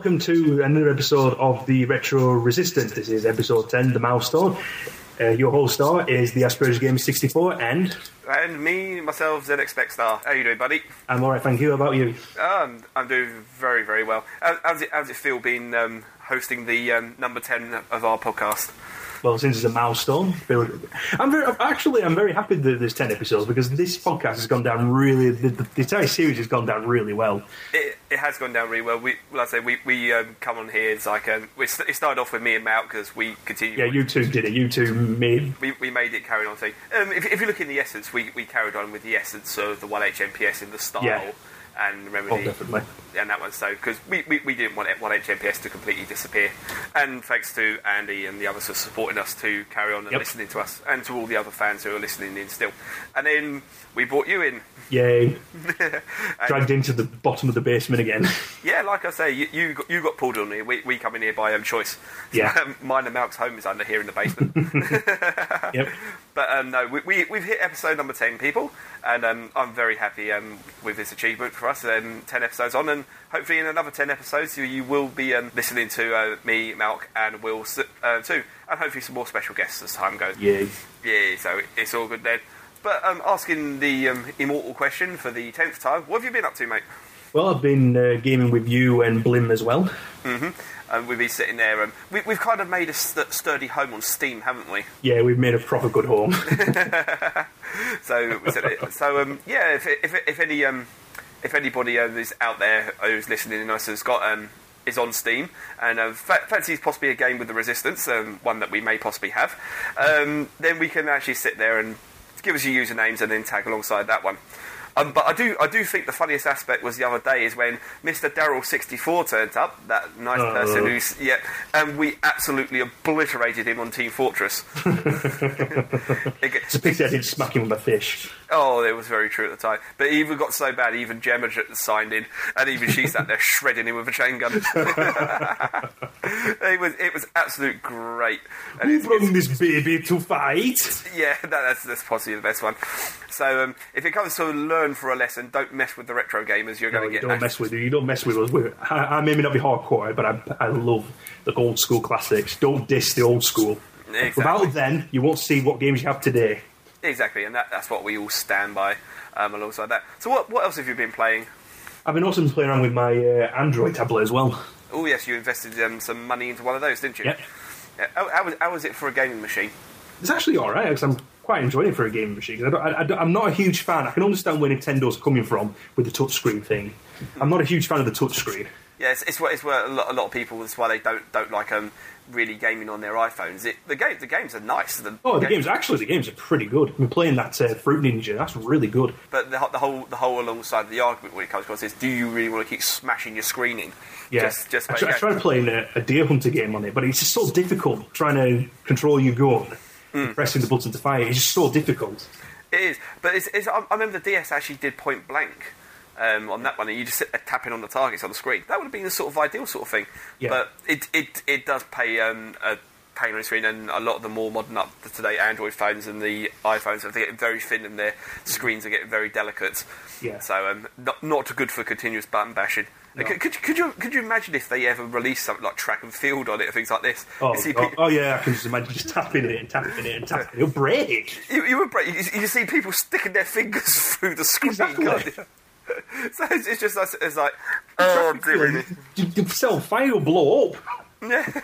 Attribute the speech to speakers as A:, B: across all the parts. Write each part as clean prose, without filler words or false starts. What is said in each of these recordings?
A: welcome to another episode of the Retro Resistance. This is episode 10, The Milestone. Your host star is the Asperger's Game 64 and
B: me, myself, ZX Star. How you doing, buddy?
A: I'm alright, thank you. How about you?
B: I'm doing very, very well. How's it feel being hosting the number 10 of our podcast?
A: Well, since it's a milestone, I'm very happy that there's 10 episodes because this podcast has gone down really. The entire series has gone down really well.
B: It has gone down really well. We come on here. It's like it started off with me and Mal because we continued.
A: Yeah, you two did it. You two made.
B: We made it carry on thing. If you look in the essence, we carried on with the essence of the 1HMPS in the style. Yeah. And remember
A: definitely.
B: And that one, so because we didn't want 1HMPS to completely disappear, and thanks to Andy and the others for supporting us to carry on and listening to us, and to all the other fans who are listening in still. And then we brought you in.
A: Yay! Dragged into the bottom of the basement again.
B: Yeah, like I say, you got pulled on here. We come in here by choice.
A: Yeah.
B: Mine and Malk's home is under here in the basement.
A: Yep.
B: But no, we've hit episode number 10, people, and I'm very happy with this achievement for us. 10 episodes on, and hopefully in another 10 episodes you will be listening to me, Malk, and Will too, and hopefully some more special guests as time goes.
A: Yeah.
B: Yeah, so it's all good then. But asking the immortal question for the 10th time, what have you been up to, mate?
A: Well, I've been gaming with you and Blim as well.
B: Mm-hmm. And we've been sitting there, we've kind of made a sturdy home on Steam, haven't we?
A: Yeah, we've made a proper good home.
B: Yeah, if anybody is out there who's listening and us has got is on Steam and fancies possibly a game with the Resistance, one that we may possibly have, then we can actually sit there and give us your usernames and then tag alongside that one. But I do think the funniest aspect was the other day is when Mr. Daryl64 turned up, that nice person and we absolutely obliterated him on Team Fortress.
A: It's a picture I did smack him with a fish.
B: Oh, it was very true at the time. But it even got so bad, even Gemma signed in, and even she sat there shredding him with a chain gun. It was absolute great. And
A: who brought this baby to fight?
B: Yeah, that's possibly the best one. So if it comes to learn for a lesson, don't mess with the retro gamers. You're going to get.
A: Don't mess with you. You don't mess with us. I may not be hardcore, but I love the old school classics. Don't diss the old school.
B: Exactly.
A: Without them, you won't see what games you have today.
B: Exactly, and that's what we all stand by alongside that. So what else have you been playing?
A: I've been also playing around with my Android tablet as well.
B: Oh yes, you invested some money into one of those, didn't you?
A: Yep.
B: Yeah. How was it for a gaming machine?
A: It's actually alright, because I'm quite enjoying it for a gaming machine. I'm not a huge fan. I can understand where Nintendo's coming from with the touchscreen thing. I'm not a huge fan of the touchscreen. Yeah,
B: it's where a lot of people. That's why they don't like really gaming on their iPhones. The games are nice. The games are pretty good. I've been playing that Fruit Ninja. That's really good. But the whole alongside the argument when it comes to is, do you really want to keep smashing your screen in?
A: Yeah, I tried playing a Deer Hunter game on it, but it's just so difficult trying to control your gun. Pressing the button to fire, it's just so difficult.
B: It is, but I remember the DS actually did point blank on that one, and you just sit there tapping on the targets on the screen. That would have been the sort of ideal sort of thing. Yeah. But it does pay a pain on the screen, and a lot of the more modern up to date Android phones and the iPhones are getting very thin, and their screens are getting very delicate. Yeah. So not good for continuous button bashing. No. Could you imagine if they ever released something like track and field on it or things like this?
A: Oh yeah, I can just imagine just tapping it and tapping it and tapping it. It'll break.
B: You would break. You see people sticking their fingers through the screen.
A: Exactly.
B: So it's just it's like, oh dear.
A: Your cell phone will blow up.
B: Yeah.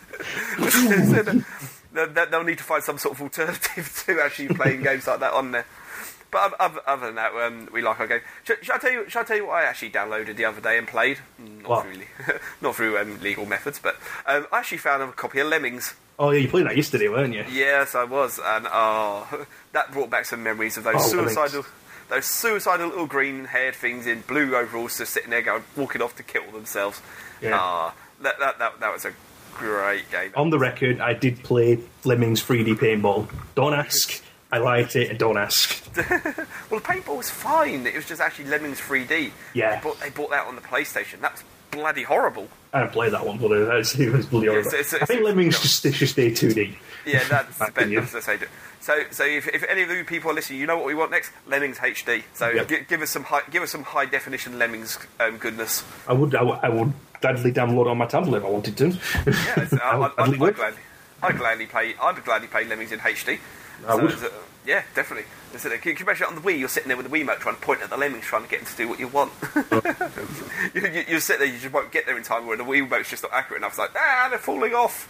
B: They'll need to find some sort of alternative to actually playing games like that on there. But other than that, we like our game. Shall I tell you what I actually downloaded the other day and played? Not through legal methods, but I actually found a copy of Lemmings.
A: Oh yeah, you played that yesterday, weren't you?
B: Yes, I was, and that brought back some memories of those suicidal little green-haired things in blue overalls just sitting there walking off to kill themselves. Yeah. That was a great game.
A: On the record, I did play Lemmings 3D Paintball. Don't ask. I liked it, and don't ask.
B: Well, the paintball was fine. It was just actually Lemmings 3D.
A: Yeah.
B: They bought that on the PlayStation. That was bloody horrible.
A: I haven't played that one, but it was bloody horrible. I think Lemmings should stay 2D.
B: Yeah, that's the best. That's the so if any of you people are listening, you know what we want next? Lemmings HD. So give us some high definition Lemmings goodness.
A: I would gladly download it on my tablet if I wanted to.
B: Yeah, I'd gladly play Lemmings in HD.
A: I would.
B: Yeah, definitely. Can you imagine it on the Wii? You're sitting there with the Wiimote trying to point at the Lemmings, trying to get them to do what you want. you sit there, you just won't get there in time, where the Wiimote's just not accurate enough. It's like, they're falling off.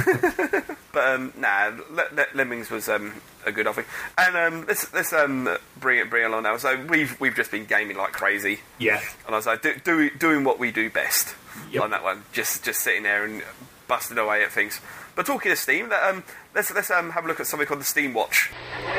B: But Lemmings was a good offering. And let's bring it along now. So we've just been gaming like crazy.
A: Yeah.
B: And I was like, doing what we do best on that one. Just sitting there and busting away at things. But talking of Steam, let's have a look at something called the Steam Watch.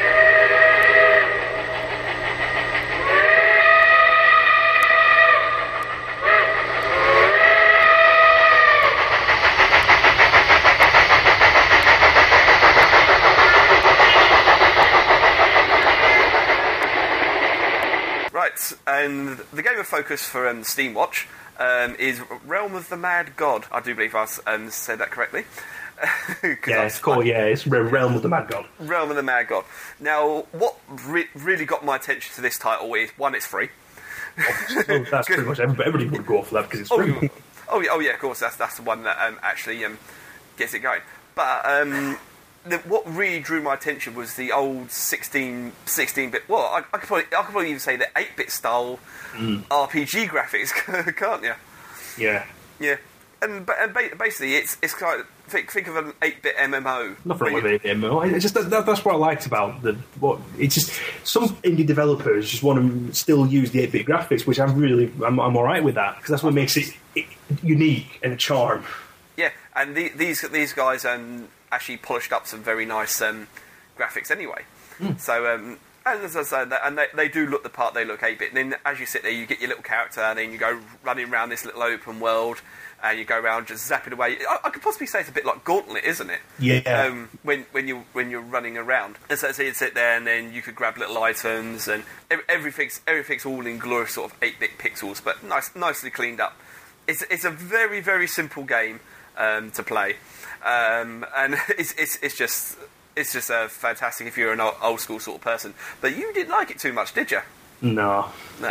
B: Right, and the game of focus for the Steam Watch is Realm of the Mad God. I do believe I said that correctly.
A: Yeah, it's called. Yeah, it's Realm of the Mad God.
B: Realm of the Mad God. Now, what really got my attention to this title is, one, it's free.
A: That's pretty much everybody would go for that because it's free.
B: Oh yeah, of course. That's the one that actually gets it going. But what really drew my attention was the old 16-bit. Well, I could probably even say the 8-bit style RPG graphics, can't you?
A: Yeah.
B: Yeah. And basically, it's kind of think of an 8-bit MMO.
A: Nothing wrong with an MMO. It's just that's what I liked about it's just some indie developers just want to still use the 8-bit graphics, which I'm all right with that because that's what makes it unique and a charm.
B: Yeah, and these guys actually polished up some very nice graphics anyway. So. And as I said, they do look the part. They look 8-bit. And then as you sit there, you get your little character, and then you go running around this little open world. And you go around just zapping away. I could possibly say it's a bit like Gauntlet, isn't it?
A: Yeah.
B: When you're running around, and so you'd sit there, and then you could grab little items, and everything's all in glorious sort of 8-bit pixels, but nicely cleaned up. It's a very, very simple game to play, and it's just fantastic if you're an old school sort of person. But you didn't like it too much, did you?
A: No.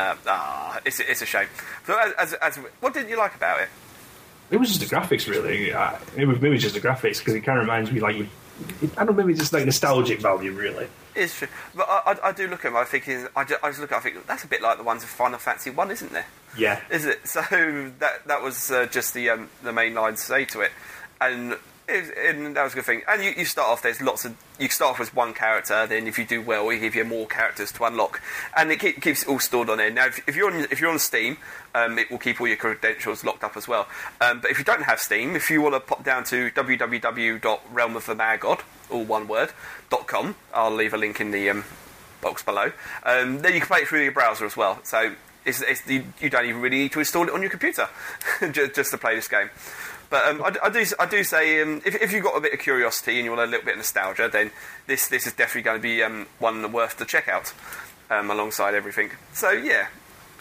B: It's a shame. So what didn't you like about it?
A: It was just the graphics, really. Maybe just the graphics, because it kind of reminds me, I don't know, maybe just like nostalgic value, really.
B: It's true. But I do look at them, I just look at it, I think, that's a bit like the ones of Final Fantasy 1, isn't there?
A: Yeah.
B: Is it? So that was just the main line to say to it. And that was a good thing. And you start off, you start off with one character, then if you do well, we give you more characters to unlock. And it keeps it all stored on there. Now, if you're on Steam, it will keep all your credentials locked up as well. But if you don't have Steam, if you want to pop down to www.realmofthemadgod, all one word, .com, I'll leave a link in the box below. Then you can play it through your browser as well. So you don't even really need to install it on your computer just to play this game. But I do say if you've got a bit of curiosity and you want a little bit of nostalgia, then this is definitely going to be one worth to check out alongside everything. So yeah,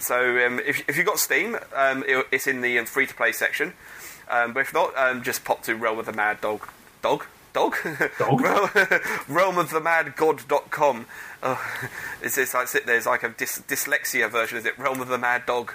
B: if you've got Steam, it's in the free to play section. But if not, just pop to Realm of the Mad Dog. realmofthemadgod.com. It's like sit there. It's like a dyslexia version. Is it Realm of the Mad Dog?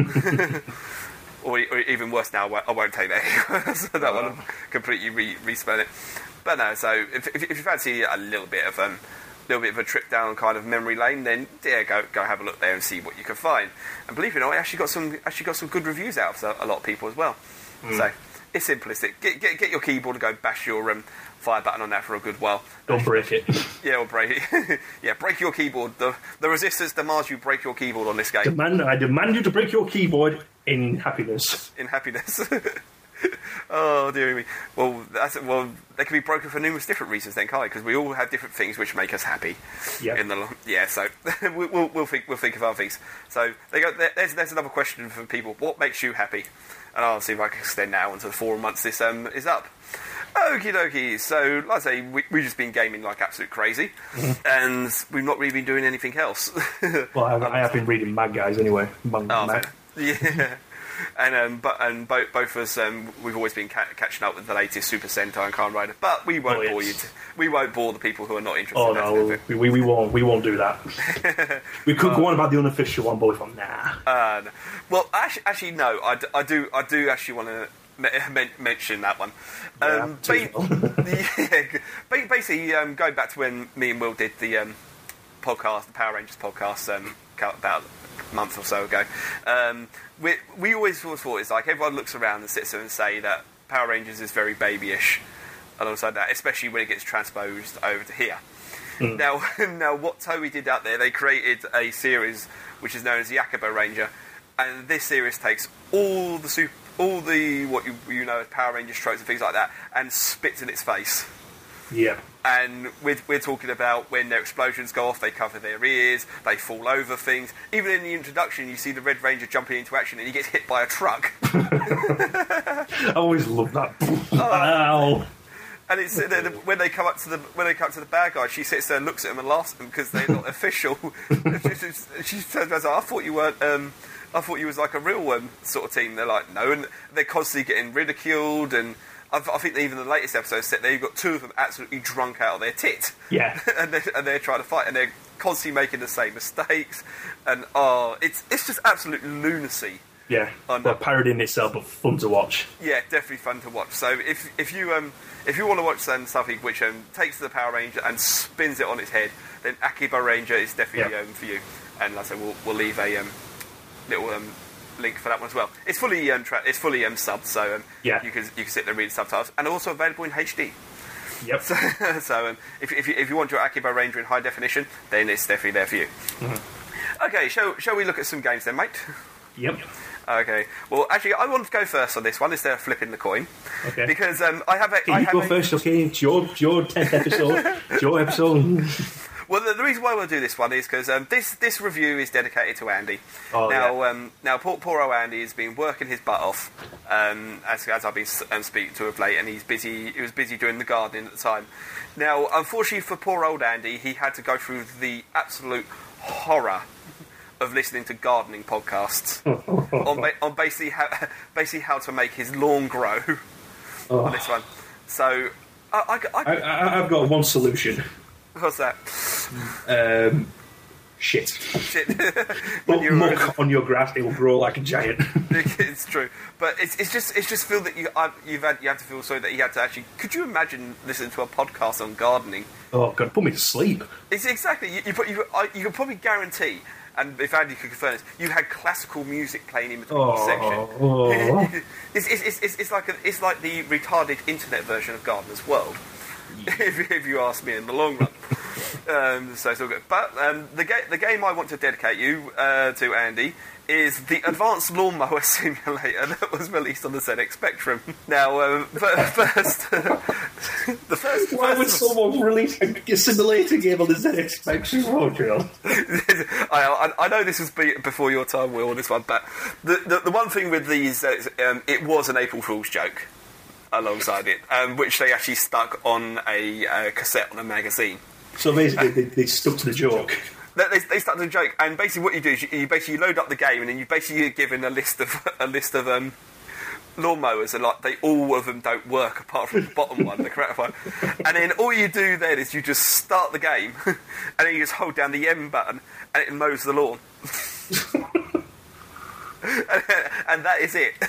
B: Or even worse now, I won't take that. So that one, completely respell it. But no, so if you fancy a little bit of a trip down kind of memory lane, then yeah, go have a look there and see what you can find. And believe it or not, it actually got some good reviews out of a lot of people as well. So it's simplistic. Get your keyboard and go bash your fire button on that for a good while.
A: Don't break it.
B: Yeah, or break it. Yeah, break your keyboard. The Resistance demands you break your keyboard on this game.
A: I demand you to break your keyboard in happiness.
B: In happiness. Oh, dear me. Well, they can be broken for numerous different reasons then, can't they? Because we all have different things which make us happy. Yeah. So we'll think of other things. So there's another question for people. What makes you happy? And I'll see if I can extend now onto the 4 months this is up. Okie dokie. So, like I say, we've just been gaming like absolute crazy, and we've not really been doing anything else.
A: Well, I have been reading Mad Guys anyway. Mad.
B: Yeah. both of us we've always been catching up with the latest Super Sentai and Kamen Rider, but we won't bore you. We won't bore the people who are not interested.
A: Oh no, we won't do that. We could go on about the unofficial one, but we thought nah.
B: Well, actually, no. I do actually want to mention that one. Basically, going back to when me and Will did the podcast, the Power Rangers podcast, about a month or so ago. We always thought it's like everyone looks around and sits there and say that Power Rangers is very babyish alongside that, especially when it gets transposed over to here. Now what Toei did out there, they created a series which is known as the Akiba Ranger, and this series takes all the what you know as Power Rangers tropes and things like that, and spits in its face.
A: Yeah.
B: And we're talking about when their explosions go off, they cover their ears, they fall over things. Even in the introduction, you see the Red Ranger jumping into action, and he gets hit by a truck.
A: I always love that. Ow.
B: And it's when they come up to the bad guy, she sits there and looks at them and laughs at them because they're not official. She turns around and says, "I thought you weren't. I thought you was like a real sort of team." They're like, "No," and they're constantly getting ridiculed. And I think even the latest episode set there, you've got two of them absolutely drunk out of their tit.
A: Yeah,
B: and they're trying to fight, and they're constantly making the same mistakes. And it's just absolute lunacy.
A: Yeah, they're parodying itself, but fun to watch.
B: Yeah, definitely fun to watch. So if you want to watch something which takes the Power Ranger and spins it on its head, then Akiba Ranger is definitely for you. And like I said, we'll leave a little link for that one as well. It's fully subbed, so you can sit there and read the subtitles, and also available in HD.
A: Yep.
B: So if you want your Akiba Ranger in high definition, then it's definitely there for you. Mm-hmm. Okay, shall we look at some games then, mate?
A: Yep.
B: Okay. Well, actually, I want to go first on this one instead of flipping the coin.
A: Okay.
B: Because I have.
A: You go first. Okay, it's your 10th episode. It's your episode.
B: Well, the reason why we'll do this one is because this review is dedicated to Andy. Now, poor old Andy has been working his butt off, as I've been speaking to of late, and he was busy doing the gardening at the time. Now, unfortunately for poor old Andy, he had to go through the absolute horror of listening to gardening podcasts on basically how to make his lawn grow on this one. So
A: I've got one solution.
B: What's that?
A: Shit.
B: Put
A: muck on your grass, it will grow like a giant.
B: It's true, but it's just feel that you have to feel sorry that you had to actually. Could you imagine listening to a podcast on gardening?
A: Oh God, put me to sleep.
B: It's exactly you could probably guarantee. And if Andy could confirm this, you had classical music playing in between each section. It's like the retarded internet version of Gardener's World, if you ask me in the long run. So it's all good. But the game I want to dedicate you to, Andy, is the Advanced Lawnmower Simulator that was released on the ZX Spectrum. Now,
A: Why would someone release a simulator game on the ZX Spectrum? Oh, God.
B: I know this was before your time, Will, on this one, but the one thing with these, it was an April Fool's joke alongside it, which they actually stuck on a cassette on a magazine.
A: So basically, they stuck to the joke.
B: They stuck to the joke, and basically what you do is you basically load up the game, and then you basically get given a list of lawnmowers, and like all of them don't work apart from the bottom one, the correct one. And then all you do then is you just start the game, and then you just hold down the M button, and it mows the lawn. And that is it.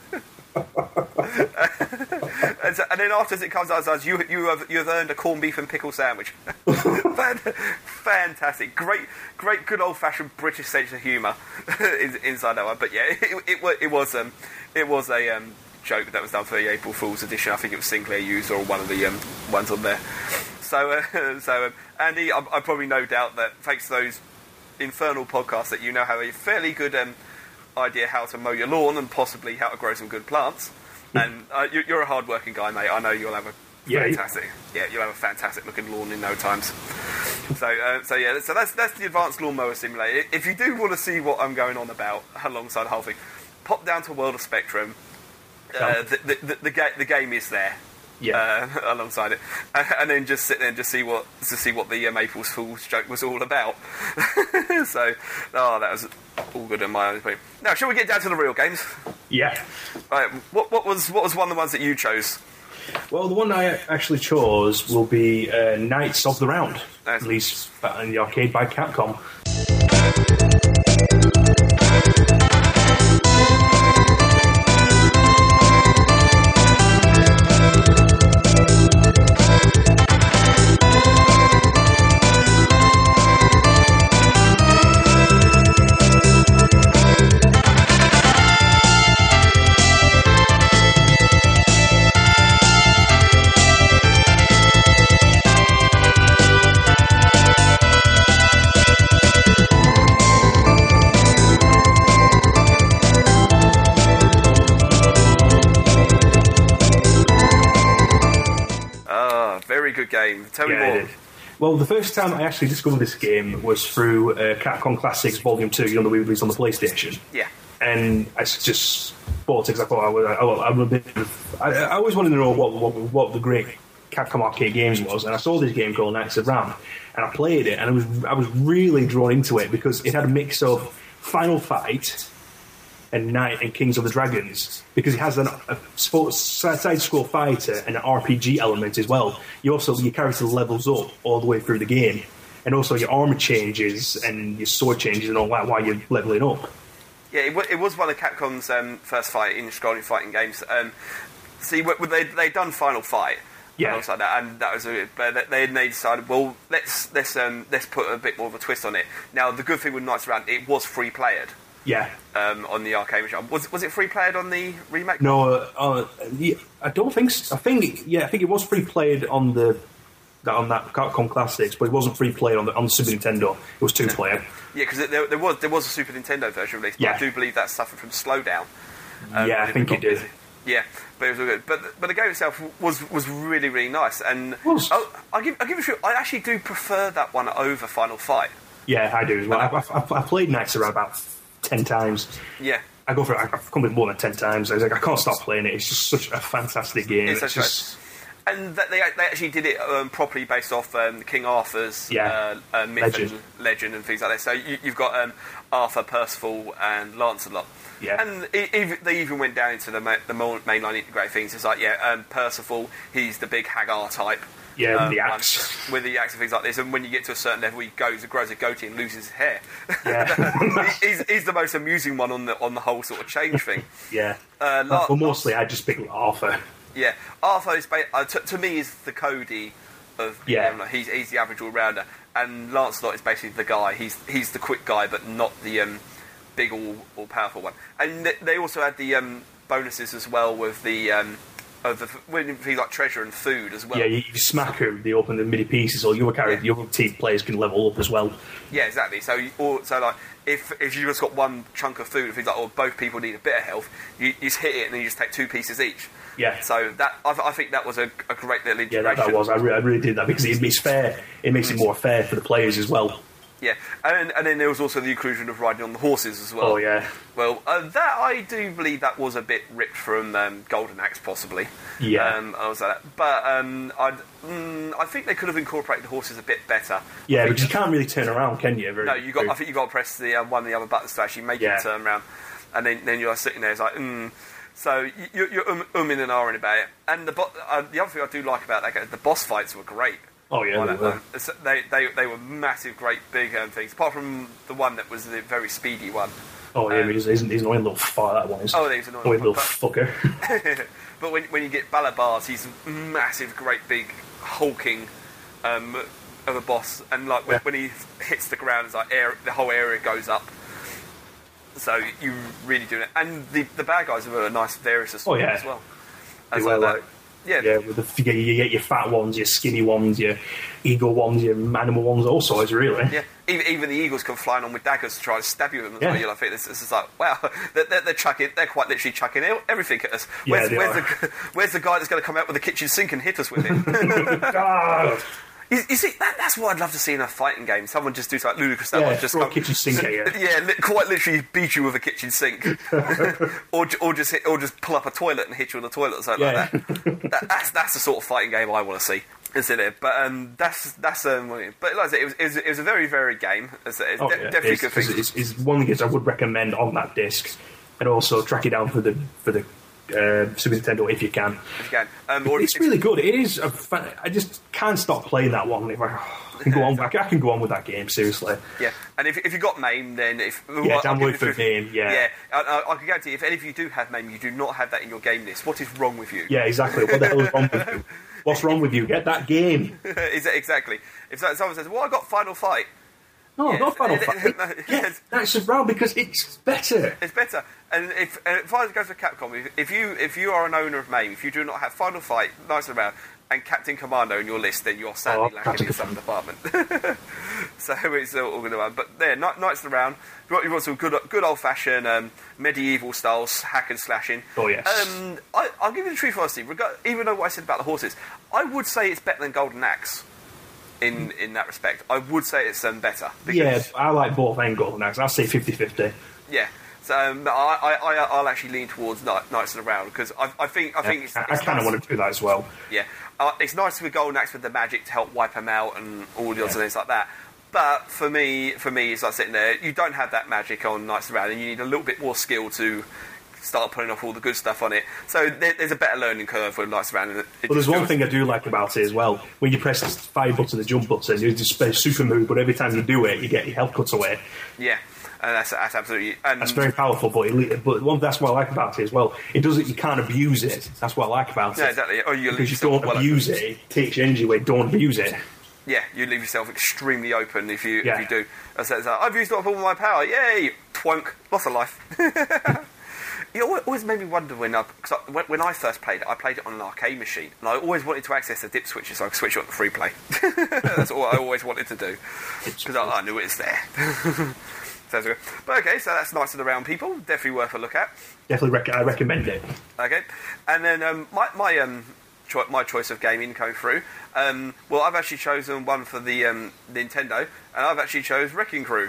B: And then after it comes out as you have earned a corned beef and pickle sandwich. Fantastic, great, good old fashioned British sense of humour inside that one. But yeah, it was a joke that was done for the April Fool's edition. I think it was Sinclair User or one of the ones on there. So Andy, I probably no doubt that thanks to those infernal podcasts that you now have a fairly good idea how to mow your lawn and possibly how to grow some good plants. And you're a hard-working guy, mate. I know you'll have you'll have a fantastic looking lawn in no time. So that's the Advanced Lawnmower Simulator. If you do want to see what I'm going on about alongside the whole thing, pop down to World of Spectrum. The game is there. alongside it, and then just sit there and just see what the Maples Fools joke was all about. So, that was all good in my own opinion. Now, shall we get down to the real games?
A: Yeah.
B: Right. What was one of the ones that you chose?
A: Well, the one I actually chose will be Knights of the Round,
B: Nice.
A: released in the arcade by Capcom.
B: Good game. Tell me
A: Yeah,
B: more.
A: it is. Well, the first time I actually discovered this game was through Capcom Classics Volume 2, the we released on the PlayStation.
B: Yeah.
A: And I just bought it because I thought I always wanted to know what the great Capcom arcade games was, and I saw this game called Knights of the Round, and I played it, and I was really drawn into it because it had a mix of Final Fight and Knight and Kings of the Dragons, because it has a sports side-scroll fighter and an RPG element as well. Your character levels up all the way through the game, and also your armor changes and your sword changes and all that while you're leveling up.
B: Yeah, it was one of Capcom's first scrolling fighting games. They'd done Final Fight,
A: Yeah.
B: like that, and that was but they decided, well, let's put a bit more of a twist on it. Now, the good thing with Knights Around, it was free played.
A: Yeah.
B: On the arcade machine. Was it free played on the remake?
A: No, yeah, I don't think so. I think it was free played on that Capcom Classics, but it wasn't free played on the Super Nintendo. It was 2-player.
B: Yeah, because there was a Super Nintendo version released, but
A: Yeah.
B: I do believe that suffered from slowdown.
A: Yeah, I think it did.
B: Yeah, but it was all good. But the game itself was really, really nice, and
A: Was.
B: I'll give it a shot. I actually do prefer that one over Final Fight.
A: Yeah, I do as well. I played Knights around about 10 times.
B: Yeah.
A: I've come with more than 10 times. I was like, I can't stop playing it. It's just such a fantastic game.
B: It's just... And they actually did it properly based off King Arthur's myth
A: Legend.
B: and legend and things like that. So you've got Arthur, Percival, and Lancelot.
A: Yeah.
B: And they even went down into the mainline integrated things. It's like, Percival, he's the big Hagar type.
A: Yeah, with the axe.
B: With the axe and things like this. And when you get to a certain level, he grows a goatee and loses his hair.
A: Yeah.
B: he's the most amusing one on the whole sort of change thing.
A: Yeah. But mostly, I just pick Arthur.
B: Yeah, Arthur is to me is the Cody of he's the average all rounder, and Lancelot is basically the guy. He's the quick guy, but not the big all powerful one. And they also had the bonuses as well with the things like treasure and food as well.
A: Yeah, you smack her, they open the midi pieces, or your team players can level up as well.
B: Yeah, exactly. So like if you just got one chunk of food, if it's like, or both people need a bit of health, you just hit it and then you just take 2 pieces each.
A: Yeah.
B: So that I think that was a great little integration.
A: Yeah, that was. I really did that because it's fair. It makes it more fair for the players as well.
B: Yeah, and then there was also the inclusion of riding on the horses as well.
A: Oh yeah.
B: Well, that I do believe that was a bit ripped from Golden Axe, possibly.
A: Yeah.
B: I was like that, but I think they could have incorporated the horses a bit better.
A: Yeah, because you can't really turn around, can you?
B: No, I think you got to press the one of the other buttons to actually make it turn around, and then you're sitting there, it's like. So you're umming and ahhing about it, and the other thing I do like about that game, the boss fights were great.
A: Oh yeah,
B: they were massive, great, big things. Apart from the one that was the very speedy one.
A: Oh yeah, he's an annoying little fire. That one is.
B: Oh, he's an annoying
A: little fucker.
B: But when you get Balabars, he's massive, great, big, hulking of a boss, and like when he hits the ground, it's like the whole area goes up. So you really do it, and the bad guys have a nice various as well. As
A: with you get your fat ones, your skinny ones, your eagle ones, your animal ones, all sorts really.
B: Yeah, even the eagles come flying on with daggers to try to stab you. And you're like, this is like, wow, they're quite literally chucking everything at us. Where's the guy that's going to come out with the kitchen sink and hit us with it? You see, that's what I'd love to see in a fighting game. Someone just do like ludicrous stuff.
A: Yeah,
B: Just
A: throw a kitchen sink at you.
B: Yeah, quite literally beat you with a kitchen sink, or just pull up a toilet and hit you on the toilet or something like that. That's the sort of fighting game I want to see. Isn't it? But that's but like I said, it was a very varied game. It's definitely good thing.
A: It's one of the games I would recommend on that disc, and also track it down for the Super Nintendo if you can.
B: If you can,
A: it's really good. It is. I just can't stop playing that one. If I can go on, I can go on with that game seriously.
B: Yeah, and if you got MAME, then
A: download for MAME. Yeah,
B: I can guarantee if any of you do have MAME, you do not have that in your game list. What is wrong with you?
A: Yeah, exactly. What the hell is wrong with you? What's wrong with you? Get that game.
B: Exactly. If someone says, "Well, I got Final Fight."
A: No, not Final Fight. Get Knights of Round because it's better.
B: It's better. And if I go to Capcom, if you are an owner of MAME, if you do not have Final Fight, Knights of Round, and Captain Commando in your list, then you're sadly lacking in some department. So it's all going to run. But there, Knights of the Round. You want some good old fashioned medieval styles hack and slashing.
A: Oh yes.
B: I'll give you the truth, honestly. Even though what I said about the horses, I would say it's better than Golden Axe. In that respect, I would say it's better.
A: Yeah, I like both and Golden Axe. I'll say 50-50.
B: Yeah. So I'll actually lean towards Knights of the Round because I think it's
A: I kind of want to do that as well.
B: Yeah, it's nice with Golden Axe with the magic to help wipe them out and all the other things like that. But for me, it's like sitting there. You don't have that magic on Knights of the Round, and you need a little bit more skill to start putting off all the good stuff on it. So there's a better learning curve with Knights of the Round.
A: Well, there's one thing I do like about it as well. When you press the fire button, the jump button, you just press super move, but every time you do it, you get your health cut away.
B: Yeah. And that's absolutely. And
A: that's very powerful, but that's what I like about it as well. It doesn't. You can't abuse it. That's what I like about it.
B: Yeah, exactly.
A: Because you don't abuse it. It takes your energy away. Don't abuse it.
B: Yeah, you leave yourself extremely open if you do. I've used up all my power. Yay! Twonk. Loss of life. It always made me wonder when I first played it. I played it on an arcade machine, and I always wanted to access the dip switches so I could switch it on to free play. That's all I always wanted to do because I knew it was there. But okay, so that's Knights of the Round, people. Definitely worth a look at.
A: Definitely, I recommend it.
B: Okay, and then my choice of gaming coming through. Well, I've actually chosen one for the Nintendo, and I've actually chose Wrecking Crew.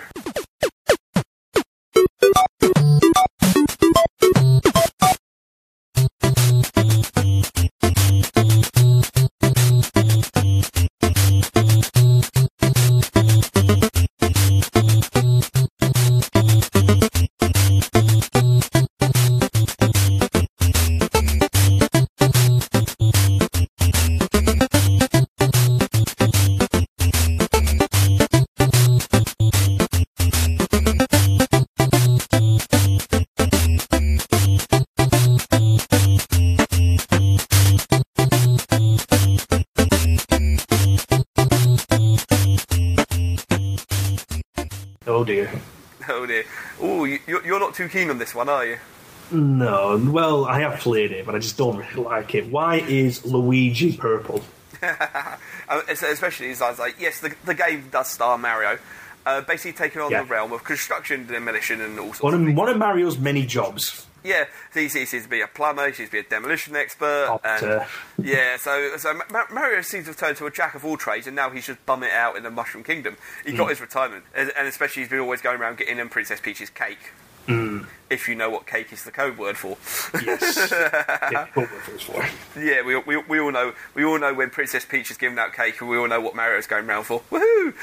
A: Oh dear.
B: Oh, you're not too keen on this one, are you?
A: No. Well, I have played it, but I just don't really like it. Why is Luigi purple?
B: Especially as I was like, yes, the game does star Mario. Basically taking on the realm of construction, demolition, and all sorts of things.
A: One of Mario's many jobs.
B: Yeah, he seems to be a plumber, he seems to be a demolition expert. So Mario seems to have turned to a jack of all trades, and now he's just bumming it out in the Mushroom Kingdom. He got his retirement, and especially he's been always going around getting Princess Peach's cake. If you know what cake is the code word for.
A: Yes. Yeah, code word for.
B: Yeah, we all know when Princess Peach is giving out cake, and we all know what Mario's going around for. Woohoo!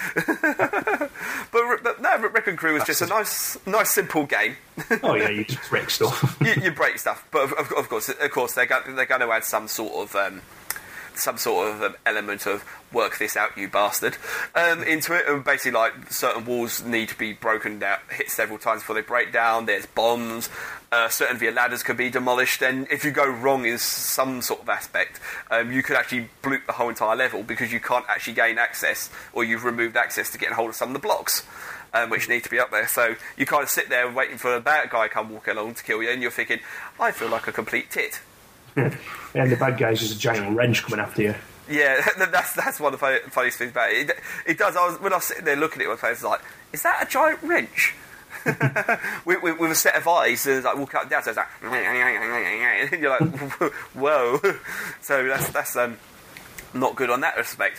B: but no, Wrecking Crew was just a nice simple game.
A: Oh yeah, you just break stuff.
B: you break stuff, but of course they're going to add some sort of element of work this out, you bastard, into it. And basically, like, certain walls need to be broken down, hit several times before they break down. There's bombs. Certain of your ladders could be demolished. And if you go wrong in some sort of aspect, you could actually bloop the whole entire level because you can't actually gain access, or you've removed access to get hold of some of the blocks. Which need to be up there. So you kind of sit there waiting for the bad guy to come walking along to kill you, and you're thinking, I feel like a complete tit.
A: And the bad guy's just a giant wrench coming after you.
B: Yeah, that's one of the funniest things about it. It does. When I was sitting there looking at it, I was like, is that a giant wrench? with a set of eyes, and like walk up and down, so it's like, and you're like, whoa. So that's not good on that respect.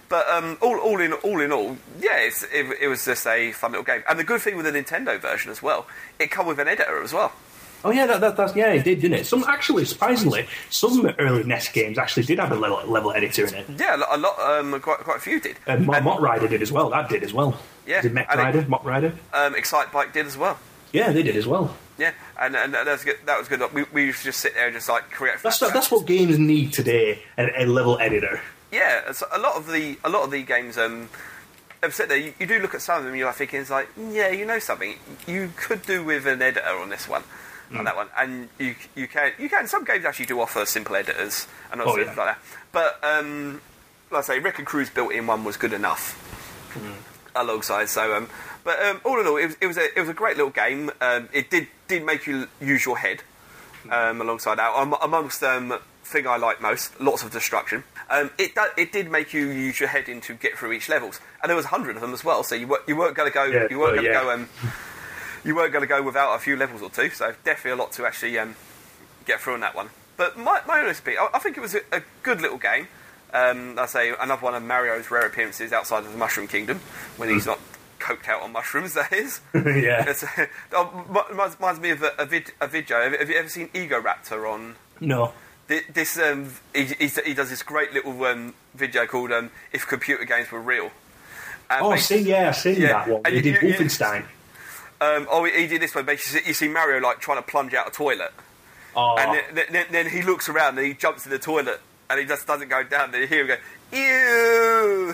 B: But all in all, yeah, it was just a fun little game. And the good thing with the Nintendo version as well, it come with an editor as well.
A: Oh yeah, that's yeah, it did, didn't it? Some actually, surprisingly, some early NES games actually did have a level editor in it.
B: Yeah, a lot, quite a few did.
A: Mott Rider did as well. That did as well.
B: Yeah,
A: did Mott Rider?
B: Excite Bike did as well.
A: Yeah, they did as well.
B: Yeah, and that was good. That was good. We used to just sit there and just like create.
A: That's what games need today. A level editor.
B: Yeah, so a lot of the games. I've said there. You do look at some of them. You're like thinking, it's like, yeah, you know something. You could do with an editor on this one. On that one, and you can. Some games actually do offer simple editors and also like that. But like I say, Wrecking Crew's built-in one was good enough alongside. So, but all in all, it was a great little game. It did make you use your head alongside that. Amongst thing I like most, lots of destruction. It did make you use your head to get through each levels, and there was 100 of them as well. So you weren't going to go.
A: Yeah,
B: you weren't going to go. You weren't going to go without a few levels or two, so definitely a lot to actually get through on that one. But my honest opinion, I think it was a good little game. I say another one of Mario's rare appearances outside of the Mushroom Kingdom, when he's not coked out on mushrooms, that is.
A: Yeah.
B: Reminds me of a video. Have you ever seen Egoraptor on?
A: No.
B: This he does this great little video called "If Computer Games Were Real."
A: I've seen that one. He did Wolfenstein.
B: He did this one. Basically, you see Mario like trying to plunge out a toilet, and then he looks around and he jumps in the toilet and he just doesn't go down. Then you hear him go, "Ew!"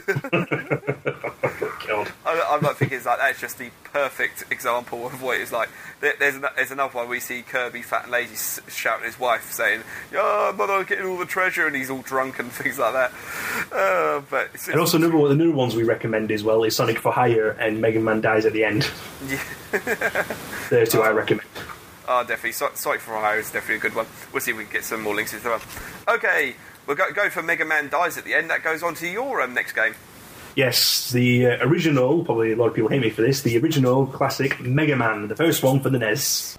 A: God.
B: I'm not thinking it's like that's just the perfect example of what it's like. There's another one where we see Kirby, fat and lazy, shouting at his wife, saying, "Yeah, I'm not getting all the treasure," and he's all drunk and things like that. But
A: and also the new ones we recommend as well is Sonic for Hire and Mega Man Dies at the End.
B: Yeah.
A: They're two I recommend.
B: Oh, definitely. Sonic for Hire is definitely a good one. We'll see if we can get some more links into them. Okay, we'll go for Mega Man Dies at the End. That goes on to your next game.
A: Yes, the original, probably a lot of people hate me for this, the original classic Mega Man, the first one for the NES.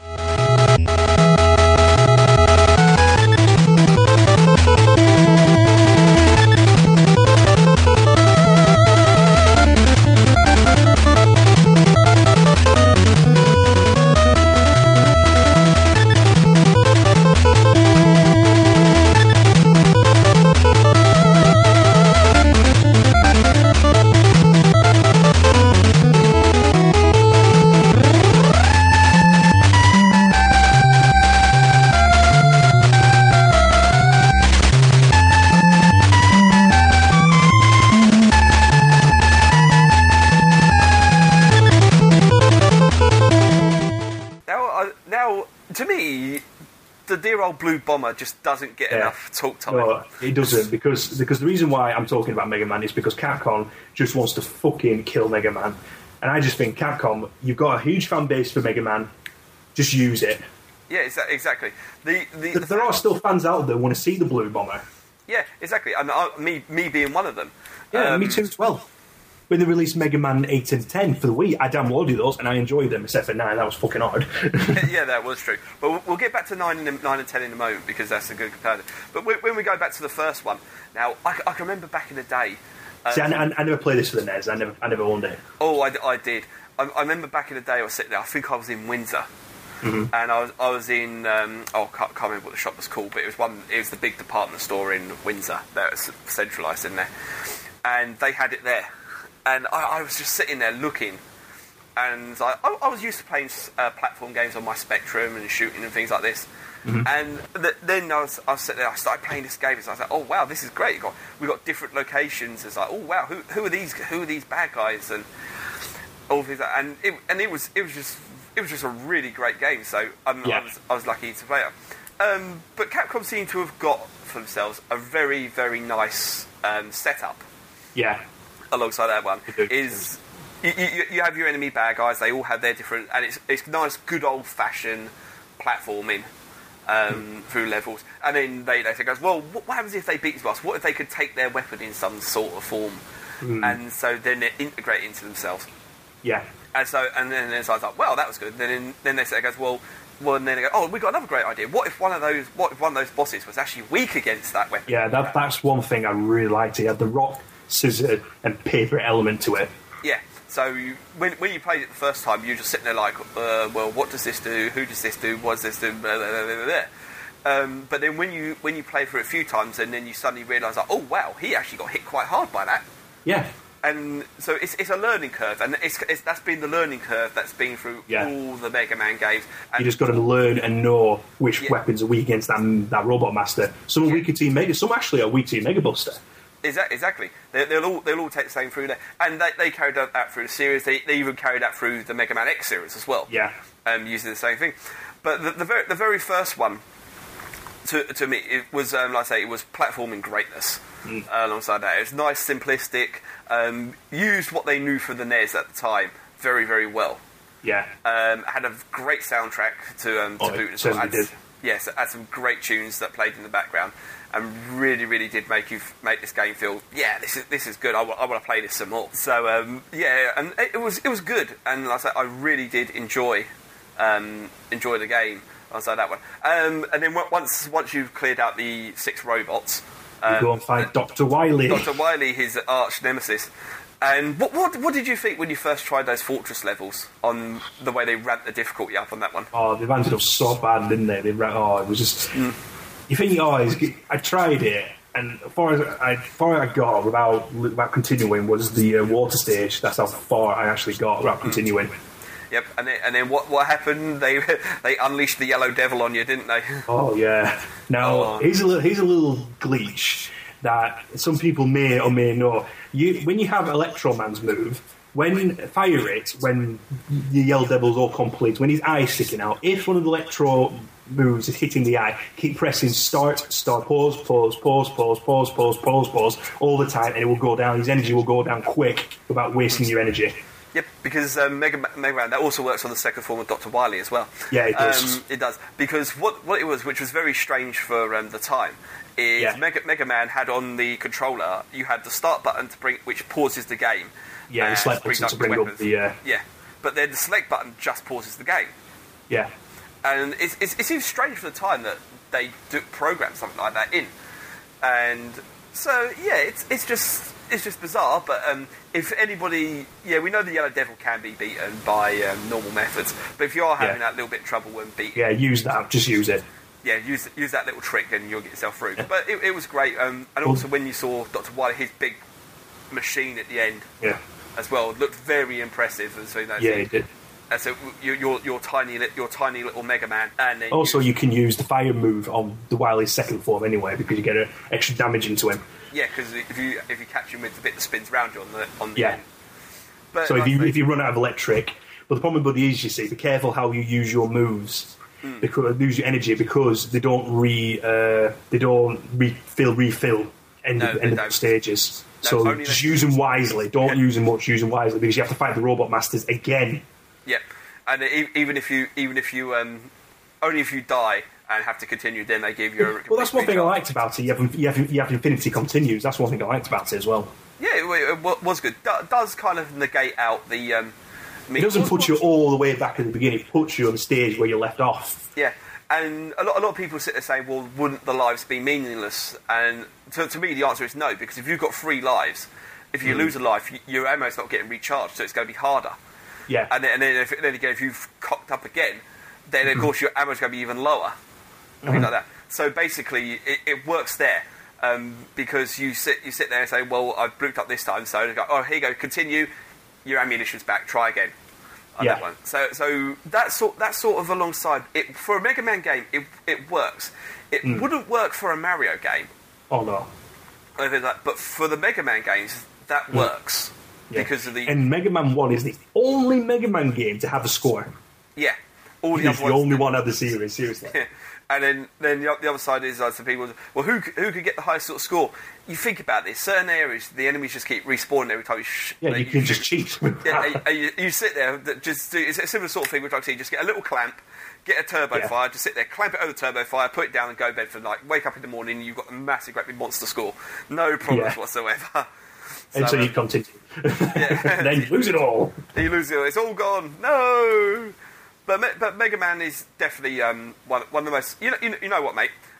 B: To me, the dear old Blue Bomber just doesn't get enough talk time.
A: No, it doesn't, because the reason why I'm talking about Mega Man is because Capcom just wants to fucking kill Mega Man. And I just think, Capcom, you've got a huge fan base for Mega Man, just use it.
B: Yeah, exactly.
A: There are still fans out there who want to see the Blue Bomber.
B: Yeah, exactly. And me being one of them.
A: Yeah, me too as well. When they released Mega Man 8 and 10 for the Wii, I downloaded those and I enjoyed them, except for 9, that was fucking hard.
B: Yeah, that was true. But we'll get back to 9 and 10 in a moment, because that's a good comparative. But when we go back to the first one, now, I can remember back in the day...
A: See, I never played this for the NES, I never owned it.
B: Oh, I did. I remember back in the day, I was sitting there, I think I was in Windsor, and I was in, can't remember what the shop was called, but it was the big department store in Windsor that was centralised in there, and they had it there. And I was just sitting there looking, and I was used to playing platform games on my Spectrum and shooting and things like this. And then I was sitting there, I started playing this game, and I was like, oh wow, this is great. We got different locations. It's like, oh wow, who are these bad guys, and all things like that. And it was just a really great game. So I was lucky to play it. But Capcom seem to have got for themselves a very, very nice setup.
A: Yeah.
B: Alongside that one is you have your enemy bad guys. They all have their different, and it's nice, good old fashioned platforming through levels. And then they say, goes, well, what happens if they beat this boss? What if they could take their weapon in some sort of form? And so then they integrate into themselves.
A: Yeah.
B: And then I was like, well, that was good. Then they say, goes, well, and then they go, oh, we got another great idea. What if one of those bosses was actually weak against that weapon?
A: Yeah, that's one thing I really liked. He had the rock scissor and paper element to it.
B: Yeah. So when you played it the first time, you're just sitting there like, well, what does this do? Who does this do? What does this do? Blah, blah, blah, blah, blah. But then when you play through it a few times, and then you suddenly realise, like, oh wow, he actually got hit quite hard by that.
A: Yeah.
B: And so it's a learning curve, and that's been the learning curve that's been through all the Mega Man games. And
A: you just got to learn and know which weapons are weak against that Robot Master. Some are weaker to Mega, some actually are weak to Mega Buster.
B: Exactly. They'll all take the same through there, and they carried that through the series. They even carried that through the Mega Man X series as well.
A: Yeah.
B: Using the same thing, but the very first one to me, it was like I say, it was platforming greatness. Alongside that, it was nice, simplistic. Used what they knew for the NES at the time very, very well.
A: Yeah.
B: Had a great soundtrack to boot as well. Yes, had some great tunes that played in the background, and really, really did make this game feel, yeah, this is good. I want to play this some more. So and it was good, and like I said, I really did enjoy the game. Outside that one, and then once you've cleared out the 6 robots,
A: you go and find Dr. Wily.
B: Dr. Wily, his arch nemesis. And what did you think when you first tried those fortress levels, on the way they ramped the difficulty up on that one?
A: Oh, they ramped it up so bad, didn't they? It was just... You think, I tried it, and as far as I got without continuing was the water stage. That's how far I actually got without continuing.
B: Yep, and then what happened? They unleashed the Yellow Devil on you, didn't they?
A: Oh yeah. Now here's a little glitch that some people may or may know. When you have Electro Man's move, when the Yellow Devil's all complete, when his eye's sticking out, if one of the Electro moves is hitting the eye, keep pressing start, pause all the time, and it will go down. His energy will go down quick without wasting your energy.
B: Yep, because Mega Man, that also works on the second form of Dr. Wily as well.
A: Yeah, it does.
B: It does. Because what it was, which was very strange for the time, is Mega Man had on the controller, you had the start button which pauses the game.
A: Yeah, the select button to bring up the...
B: Yeah, but then the select button just pauses the game.
A: Yeah.
B: And it seems strange for the time that they program something like that in. And so, yeah, it's just bizarre, but if anybody... Yeah, we know the Yellow Devil can be beaten by normal methods, but if you are having that little bit of trouble when beating...
A: Yeah, use that. Just use it.
B: Yeah, use that little trick and you'll get yourself through. Yeah. But it was great. And also when you saw Dr. Wily, his big machine at the end as well, looked very impressive. And so,
A: it did.
B: And so your tiny little Mega Man. And then
A: also, you can use the fire move on the Wily's second form anyway, because you get extra damage into him.
B: Yeah, because if you catch him with the bit that spins around you on the end. But
A: so if you run out of electric, but the problem with these, you see, be careful how you use your moves, because lose your energy, because they don't refill end of stages. No, so just use them wisely. Don't use them much. Use them wisely, because you have to fight the Robot Masters again.
B: Yeah, and even if you only if you die and have to continue, then they give you a...
A: Well, that's one thing I liked about it. You have Infinity Continues. That's one thing I liked about it as well.
B: Yeah, it was good. Does kind of negate out the...
A: it doesn't put you all the way back at the beginning. It puts you on the stage where you left off.
B: Yeah, and a lot of people sit there saying, well, wouldn't the lives be meaningless? And to me, the answer is no, because if you've got 3 lives, if you lose a life, your ammo's not getting recharged, so it's going to be harder.
A: Yeah.
B: And then if you've cocked up again, then of course your ammo's going to be even lower. Things like that. So basically, it works there. Because you sit there and say, well, I've blooped up this time, so they go, oh, here you go, continue, your ammunition's back, try again. That one. So that's sort of alongside it. For a Mega Man game, it works. It wouldn't work for a Mario game.
A: Oh no.
B: But for the Mega Man games, that works.
A: Yeah.
B: Because of the...
A: And Mega Man 1 is the only Mega Man game to have a score.
B: Yeah.
A: It's the only one of the series, seriously.
B: Yeah. And then the other side is some people, well, who could get the highest sort of score? You think about this, certain areas, the enemies just keep respawning every time
A: you can just cheat.
B: You sit there, it's a similar sort of thing, which I see, just get a little clamp, get a turbo fire, just sit there, clamp it over the turbo fire, put it down and go to bed for wake up in the morning and you've got a massive, great big monster score. No problems whatsoever.
A: Until you continue. And then you lose it all.
B: You lose it all. It's all gone. No! But Mega Man is definitely one of the most... You know what, mate?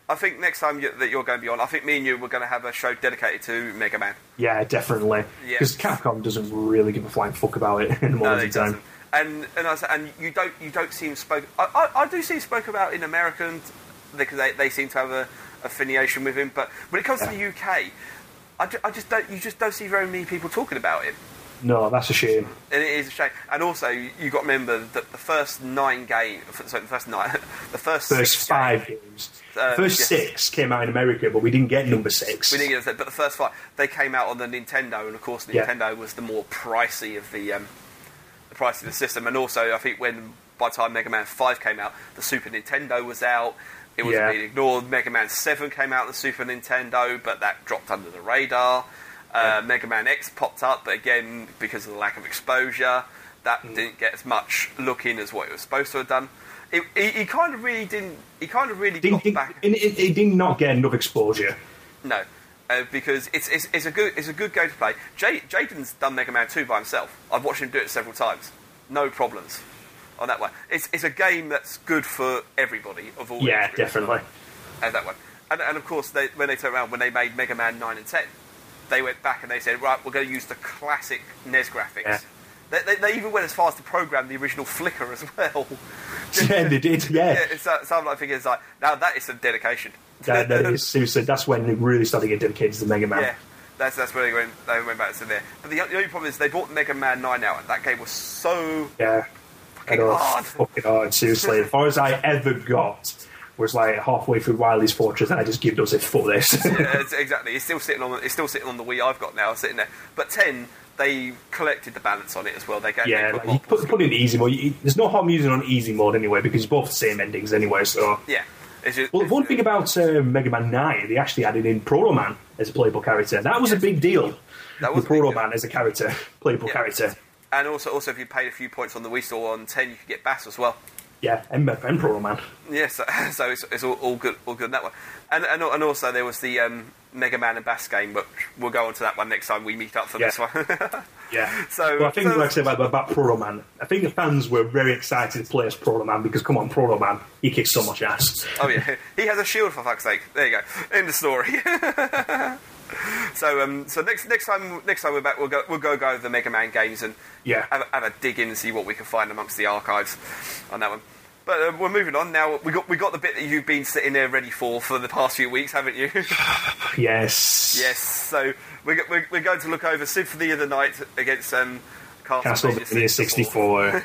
B: I think next time that you're going to be on, I think me and you were going to have a show dedicated to Mega Man.
A: Yeah, definitely. Because Capcom doesn't really give a flying fuck about it in the modern time.
B: And you don't see him spoken. I do see him spoken about in American because they seem to have a affiliation with him. But when it comes to the UK, you just don't see very many people talking about him.
A: No, that's a shame.
B: And it is a shame. And also, you've got to remember that the first 9 games... Sorry, the first
A: 5 games. First 6 came out in America, but we didn't get number 6.
B: We didn't get that, but the first 5, they came out on the Nintendo, and of course, the Nintendo was the more pricey of the price of the system. And also, I think by the time Mega Man 5 came out, the Super Nintendo was out. It was being ignored. Mega Man 7 came out on the Super Nintendo, but that dropped under the radar. Mega Man X popped up, but again, because of the lack of exposure, that didn't get as much look in as what it was supposed to have done. He kind of really didn't. He kind of really got back.
A: It did not get enough exposure.
B: No, because it's a good game to play. Jaden's done Mega Man 2 by himself. I've watched him do it several times. No problems on that one. It's a game that's good for everybody of all.
A: Yeah, definitely.
B: And that one, and of course, when they turned around when they made Mega Man 9 and 10. They went back and they said, right, we're going to use the classic NES graphics. Yeah. They even went as far as to program the original Flicker as well.
A: Yeah, they did,
B: So I'm like thinking, it's like, now that is some dedication.
A: That is seriously, that's when they really started getting dedicated to the Mega Man.
B: Yeah, that's where they went back to there. But the only problem is they brought Mega Man 9 out, and that game was so
A: fucking hard, seriously. As far as I ever got... was like halfway through Wily's Fortress, and I just give those a fuck this.
B: Yeah, exactly. It's still sitting on the Wii I've got now, sitting there. But 10, they collected the balance on it as well. They gave
A: you put it in easy mode. There's no harm using on easy mode anyway, because it's both the same endings anyway. So
B: yeah.
A: One thing about Mega Man 9, they actually added in Proto Man as a playable character. That was a big deal. That was Proto Man as a character, playable character.
B: And also, if you paid a few points on the Wii Store on 10, you could get Bass as well.
A: Yeah, and Proto Man.
B: Yeah, so it's all good in that one. And also there was the Mega Man and Bass game, but we'll go on to that one next time we meet up for this one.
A: Yeah. So I think, like I said about Proto Man, I think the fans were very excited to play as Proto Man because, come on, Proto Man, he kicks so much ass.
B: Oh yeah, he has a shield for fuck's sake. There you go. End of story. So next time we're back, we'll go over the Mega Man games and have a dig in and see what we can find amongst the archives on that one. But we're moving on now. We got the bit that you've been sitting there ready for the past few weeks, haven't you?
A: Yes.
B: Yes. So we're going to look over Symphony of the Night against
A: Castlevania 64.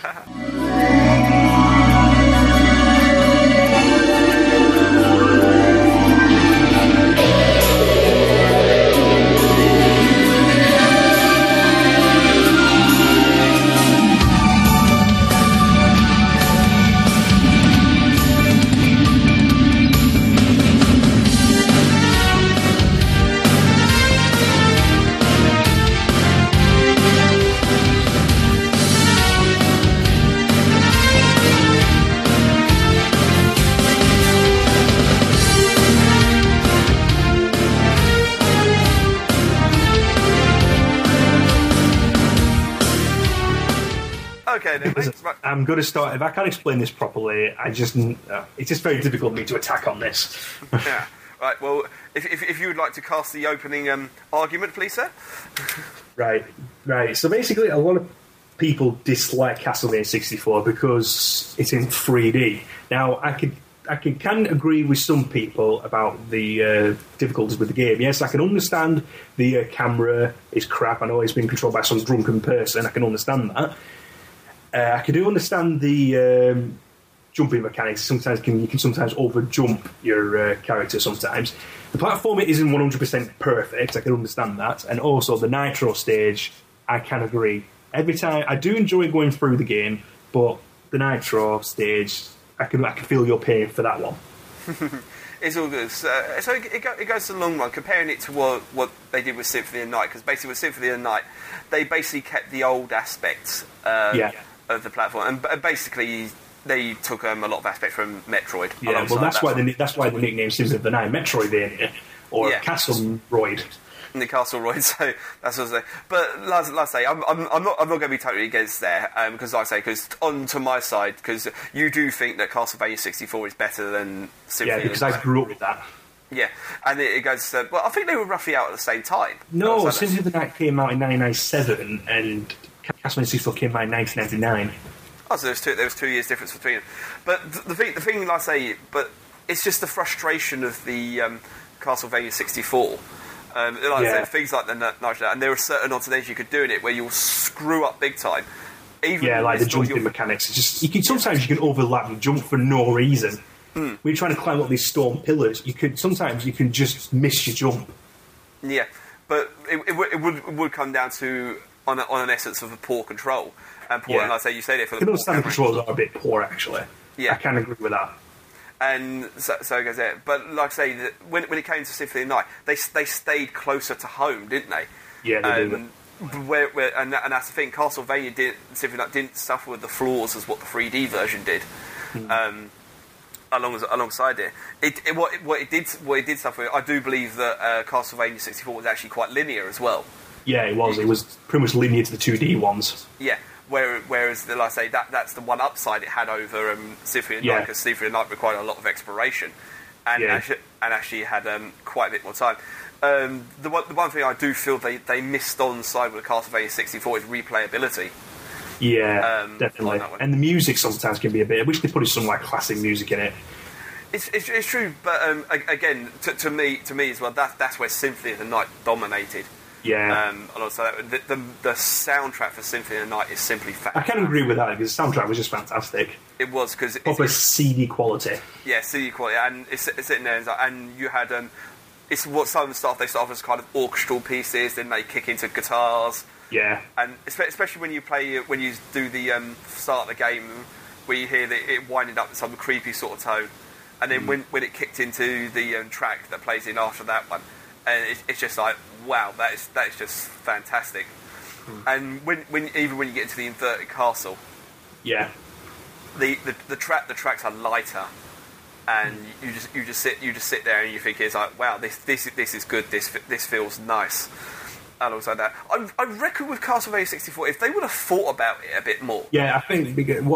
B: Okay, then, right.
A: I'm going to start. If I can't explain this properly, it's just very difficult for me to attack on this.
B: Yeah. Right. Well, if you would like to cast the opening argument, please, sir.
A: Right. So basically, a lot of people dislike Castlevania 64 because it's in 3D. Now, I can agree with some people about the difficulties with the game. Yes, I can understand the camera is crap. I know it's being controlled by some drunken person. I can understand that. I can do understand the jumping mechanics. Sometimes you can sometimes over jump your character. Sometimes the platform isn't 100% perfect. I can understand that, and also the Nitro stage. I can agree. Every time I do enjoy going through the game, but the Nitro stage, I can feel your pain for that one.
B: It's all good. So it goes a long run. Comparing it to what they did with Symphony of the Night, because basically with Symphony of the Night, they basically kept the old aspects of the platform, and basically they took a lot of aspects from Metroid.
A: Yeah, well, that's why the nickname Symphony of the Night, Metroidvania, or Castle Roid.
B: in the Castleroid, so that's what I say. But like I say, I'm not going to be totally against there, because like I say, because on to my side, because you do think that Castlevania 64 is better than Symphony.
A: Yeah, because I grew up with that.
B: Yeah, and it goes. Well, I think they were roughly out at the same time.
A: No, Symphony of the Night came out in 1997, and Castlevania 64 came out in 1999.
B: Oh, so there was 2 years difference between them. But the thing, like I say, but it's just the frustration of the Castlevania 64. I said, things like the Night, and there are certain odds and ends you could do in it where you'll screw up big time. Even
A: like the jumping mechanics. It's just sometimes you can overlap and jump for no reason. When you're trying to climb up these stone pillars, sometimes you can just miss your jump.
B: Yeah, but it would come down to on an essence of a poor control. And poor, and like I say, you said it for the.
A: I can understand the controls are a bit poor, actually. Yeah, I can agree with that.
B: And so it goes there. But like I say, when it came to Symphony of the Night, they stayed closer to home, didn't they?
A: Yeah, they did.
B: And that's the thing. Castlevania Symphony of the Night didn't suffer with the flaws as what the 3D version did. Alongside it, what it did suffer with, I do believe that Castlevania 64 was actually quite linear as well.
A: Yeah, it was. It was pretty much linear to the 2D ones.
B: Yeah. Whereas, like I say, that's the one upside it had over Symphony of the Night, because Symphony of the Night required a lot of exploration, and actually had quite a bit more time. The one thing I do feel they missed on side with Castlevania 64 is replayability.
A: Yeah, definitely. And the music sometimes can be a bit. I wish they put some like classic music in it.
B: It's true, but again, to me as well, that's where Symphony of the Night dominated.
A: Yeah.
B: And also the soundtrack for Symphony of the Night is simply fantastic.
A: I can agree with that, because the soundtrack was just fantastic.
B: It was, because
A: proper CD quality.
B: Yeah, CD quality, and it's sitting there, and you had it's what some of the stuff they start off as kind of orchestral pieces, then they kick into guitars.
A: Yeah.
B: And especially when you do the start of the game, where you hear it winding up in some creepy sort of tone, and then when it kicked into the track that plays in after that one. And it's just like, wow, that is just fantastic. And when you get into the inverted castle,
A: yeah,
B: the tracks are lighter, and you just sit there and you think it's like, wow, this is good. This feels nice. And also that I reckon with Castlevania 64, if they would have thought about it a bit more.
A: Yeah, I think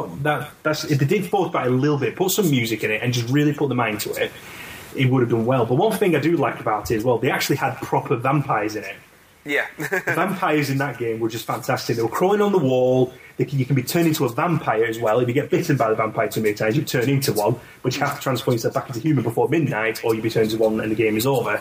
A: if they did thought about it a little bit, put some music in it, and just really put the mind to it, it would have done well. But one thing I do like about it as well, they actually had proper vampires in it.
B: Yeah.
A: The vampires in that game were just fantastic. They were crawling on the wall. You can be turned into a vampire as well. If you get bitten by the vampire too many times, you turn into one, but you have to transform yourself back into human before midnight, or you be turned into one and the game is over.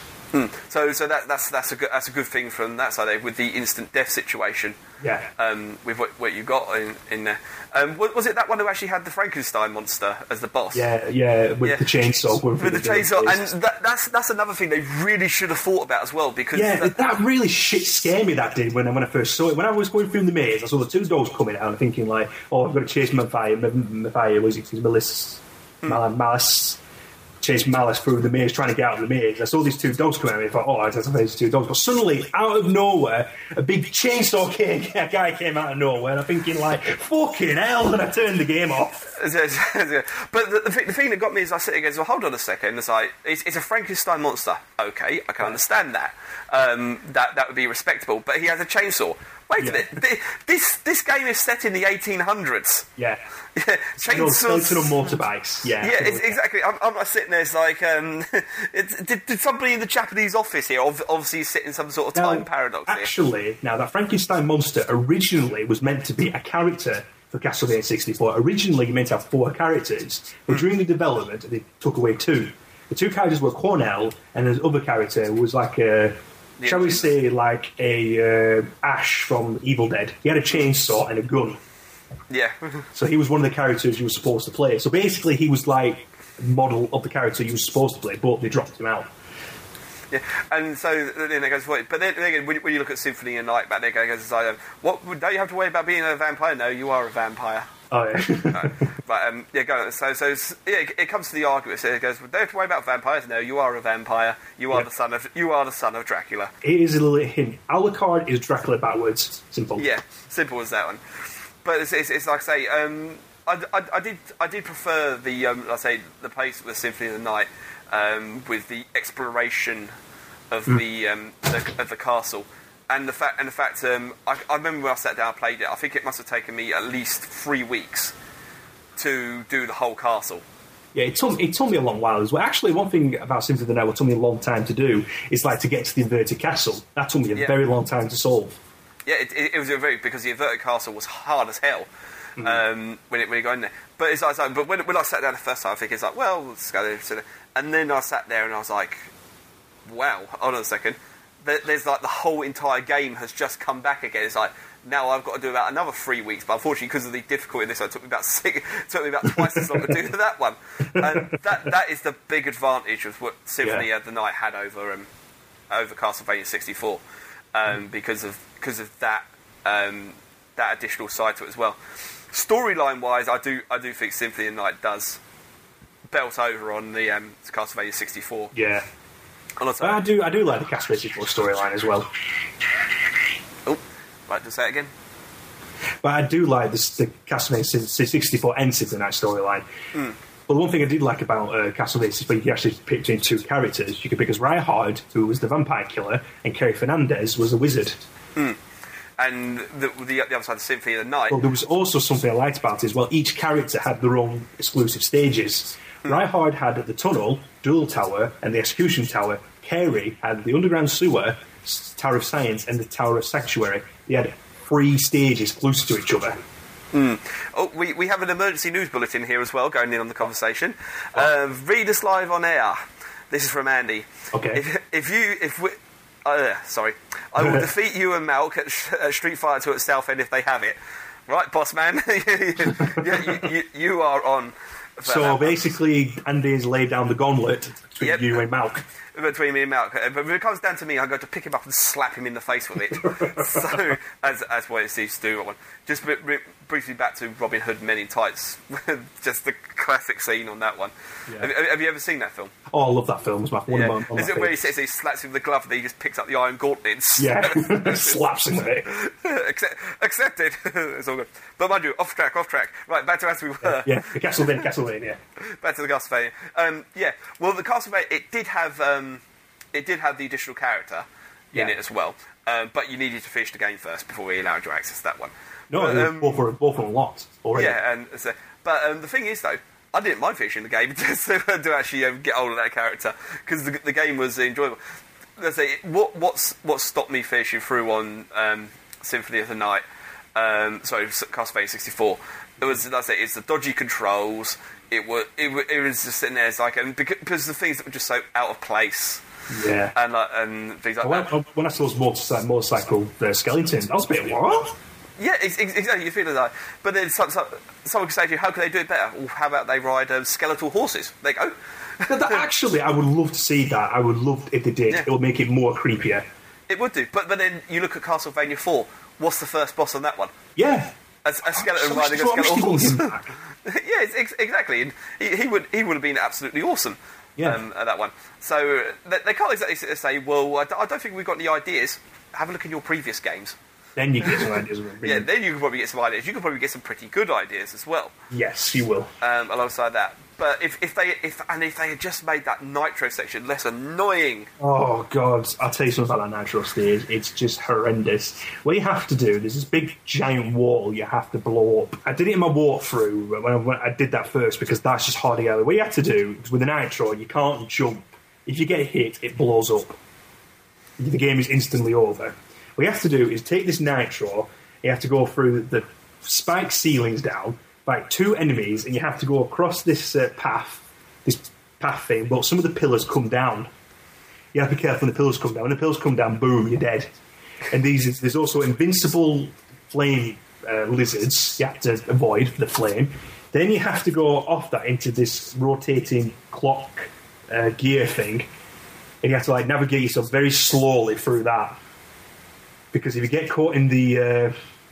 B: So that's a good thing from that side, with the instant death situation.
A: Yeah.
B: With what you got in there. Was it that one who actually had the Frankenstein monster as the boss?
A: Yeah, with the chainsaw.
B: With the chainsaw, and that's another thing they really should have thought about as well, because
A: that really shit scared me. That did when I first saw it. When I was going through the maze, I saw the two dogs coming out, and thinking like, "Oh, I've got to chase my fire." Was it Malice? Chase Malice through the maze, trying to get out of the maze. I saw these two dogs come out, and I thought, I just have these two dogs. But suddenly, out of nowhere, a big chainsaw guy came out of nowhere, and I'm thinking, like, fucking hell, and I turned the game off.
B: But the thing that got me is I sit against, well, hold on a second, it's like, it's a Frankenstein monster. Okay, I can understand that. That would be respectable, but he has a chainsaw. Wait a minute, this game is set in the 1800s.
A: Yeah.
B: Chainsaws.
A: Skeleton on motorbikes. Yeah.
B: Yeah, exactly. I'm not sitting there, it's like, did somebody in the Japanese office here obviously sit in some sort of time paradox here?
A: Actually, now that Frankenstein monster originally was meant to be a character for Castlevania 64. Originally, you meant to have 4 characters, but during the development, they took away 2. The 2 characters were Cornell, and the other character was like shall we say, like a Ash from Evil Dead. He had a chainsaw and a gun.
B: Yeah.
A: So he was one of the characters you were supposed to play. So basically, he was like a model of the character you were supposed to play, but they dropped him out.
B: Yeah, and so then it goes. But then again, when you look at Symphony of the Night back there, it goes like, "What? Don't you have to worry about being a vampire? No, you are a vampire."
A: Oh yeah.
B: But go on. So it comes to the argument. So it goes, "Don't have to worry about vampires. No, you are a vampire. You are the son of Dracula."
A: It is a little hint. Alucard is Dracula backwards. Simple.
B: Yeah, simple as that one. But it's like I say, I did prefer the like I say the place with Symphony of the Night with the exploration of the castle. And the fact, I remember when I sat down and played it. I think it must have taken me at least 3 weeks to do the whole castle.
A: Yeah, it took me a long while as well. Actually, one thing about Symphony of the Night, what took me a long time to do is like to get to the inverted castle. That took me a very long time to solve.
B: Yeah, it was because the inverted castle was hard as hell when you go in there. But it's like, but when I sat down the first time, I think it's like, well, let's go there. And then I sat there and I was like, wow, hold on a second. There's like the whole entire game has just come back again. It's like now I've got to do about another 3 weeks, but unfortunately because of the difficulty of this, it took me about twice as long to do that one. And that is the big advantage of what Symphony of the Night had over Castlevania 64, because of that additional side to it as well. Storyline wise, I do think Symphony of the Night does belt over on the Castlevania 64.
A: Yeah. But I do like the Castlevania 64 storyline as well.
B: Oh, right, just say it again.
A: But I do like the Castlevania 64 and Symphony of the Night storyline. But the one thing I did like about Castlevania 64, you could actually pick between two characters. You could pick as Reinhard, who was the vampire killer, and Kerry Fernandez was a wizard.
B: And the other side of Symphony of the Night.
A: Well, there was also something I liked about it as well. Each character had their own exclusive stages. Reinhard had the tunnel, Duel Tower, and the Execution Tower. Kerry had the underground sewer, Tower of Science, and the Tower of Sanctuary. They had 3 stages close to each other.
B: Oh, we have an emergency news bulletin here as well, going in on the conversation. Read us live on air. This is from Andy.
A: Okay.
B: Sorry. I will defeat you and Malk at Street Fighter 2 at Southend if they have it. Right, boss man? you are on.
A: So basically, Andy's laid down the gauntlet between you and Malk.
B: Between me and Malk. But when it comes down to me, I'm going to pick him up and slap him in the face with it. So, as what it used to do. Just briefly back to Robin Hood Men in Tights. Just the classic scene on that one. Yeah. Have you ever seen that film?
A: Oh, I love that film. It's one of my
B: Is it where he says he slaps him with the glove and he just picks up the iron gauntlets?
A: Yeah, slaps him with it.
B: Accepted. It's all good. But mind you, off track. Right, back to as we were.
A: Yeah, the Castlevania.
B: Back to the Castlevania. Well, the Castlevania, it did have the additional character in it as well, but you needed to finish the game first before we allowed you access that one.
A: No, both unlocked already.
B: Yeah, and but the thing is though, I didn't mind finishing the game to actually get hold of that character because the game was enjoyable. Let's say what stopped me finishing through on Symphony of the Night. Castlevania 64. It was, it's the dodgy controls. It was just sitting there, it's like, and because the things that were just so out of place.
A: Yeah.
B: And things like that.
A: When I saw those motorcycle skeletons, I was a bit, what?
B: Yeah, exactly. You feel like, but then someone could say to you, "How can they do it better?" Well, how about they ride skeletal horses? There you go.
A: Actually, I would love to see that. I would love if they did. Yeah. It would make it more creepier.
B: It would do. But then you look at Castlevania 4. What's the first boss on that one?
A: Yeah,
B: a skeleton riding a skeletal horse. Yeah, exactly. And he would have been absolutely awesome.
A: Yeah.
B: At that one. So they can't exactly say, "Well, I don't think we've got any ideas." Have a look in your previous games.
A: Then you get some ideas.
B: Yeah, then you can probably get some ideas. You can probably get some pretty good ideas as well.
A: Yes, you will.
B: Alongside that, but if they had just made that Nitro section less annoying.
A: Oh God, I'll tell you something about that Nitro stage. It's just horrendous. What you have to do, there's this big giant wall you have to blow up. I did it in my walkthrough when I did that first because that's just hard to get. What you have to do is with a Nitro, you can't jump. If you get hit, it blows up. The game is instantly over. What you have to do is take this Nitro, you have to go through the spiked ceilings down, fight 2 enemies, and you have to go across this path thing, but some of the pillars come down. You have to be careful when the pillars come down. When the pillars come down, boom, you're dead. And there's also invincible flame lizards you have to avoid the flame. Then you have to go off that into this rotating clock gear thing, and you have to navigate yourself very slowly through that. Because if you get caught in the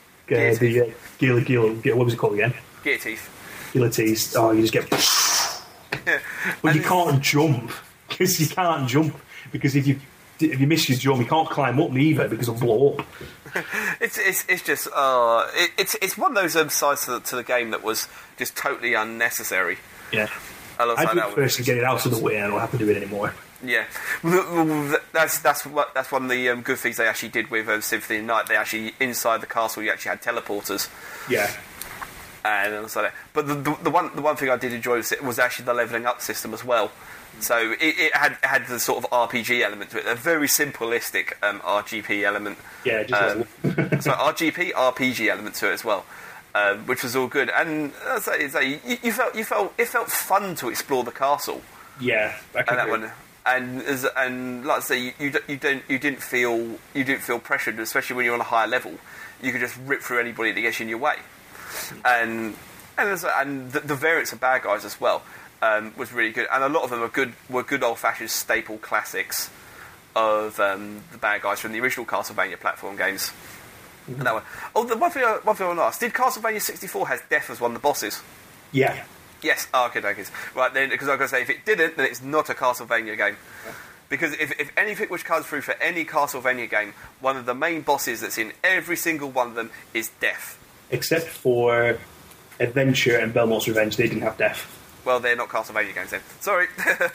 A: what was it called again?
B: Gear teeth.
A: Gear teeth. Oh, you just get. But you can't jump because because if you miss your jump, you can't climb up neither because it'll blow up.
B: It's just it's one of those sides to the game that was just totally unnecessary.
A: Yeah. I do it first to get it out of the way, and I don't have to do it anymore.
B: Yeah, that's one of the good things they actually did with Symphony of the Night. They actually, inside the castle, you actually had teleporters.
A: Yeah.
B: And also that. But the one thing I did enjoy was actually the leveling up system as well. So it had the sort of RPG element to it, a very simplistic RGP element.
A: Yeah, just
B: so RPG element to it as well, which was all good. And you felt it felt fun to explore the castle.
A: Yeah,
B: and that one. And like I say, you didn't feel pressured, especially when you're on a higher level. You could just rip through anybody that gets in your way, and the variants of bad guys as well was really good. And a lot of them were good old fashioned staple classics of the bad guys from the original Castlevania platform games. Mm-hmm. And that one. Oh, the one thing I want to ask: did Castlevania 64 has Death as one of the bosses?
A: Yeah.
B: Yes, okay. Right then, because I was going to say, if it didn't, then it's not a Castlevania game. Yeah. Because if anything which comes through for any Castlevania game, one of the main bosses that's in every single one of them is Death.
A: Except for Adventure and Belmont's Revenge, they didn't have Death.
B: Well, they're not Castlevania games then. Sorry.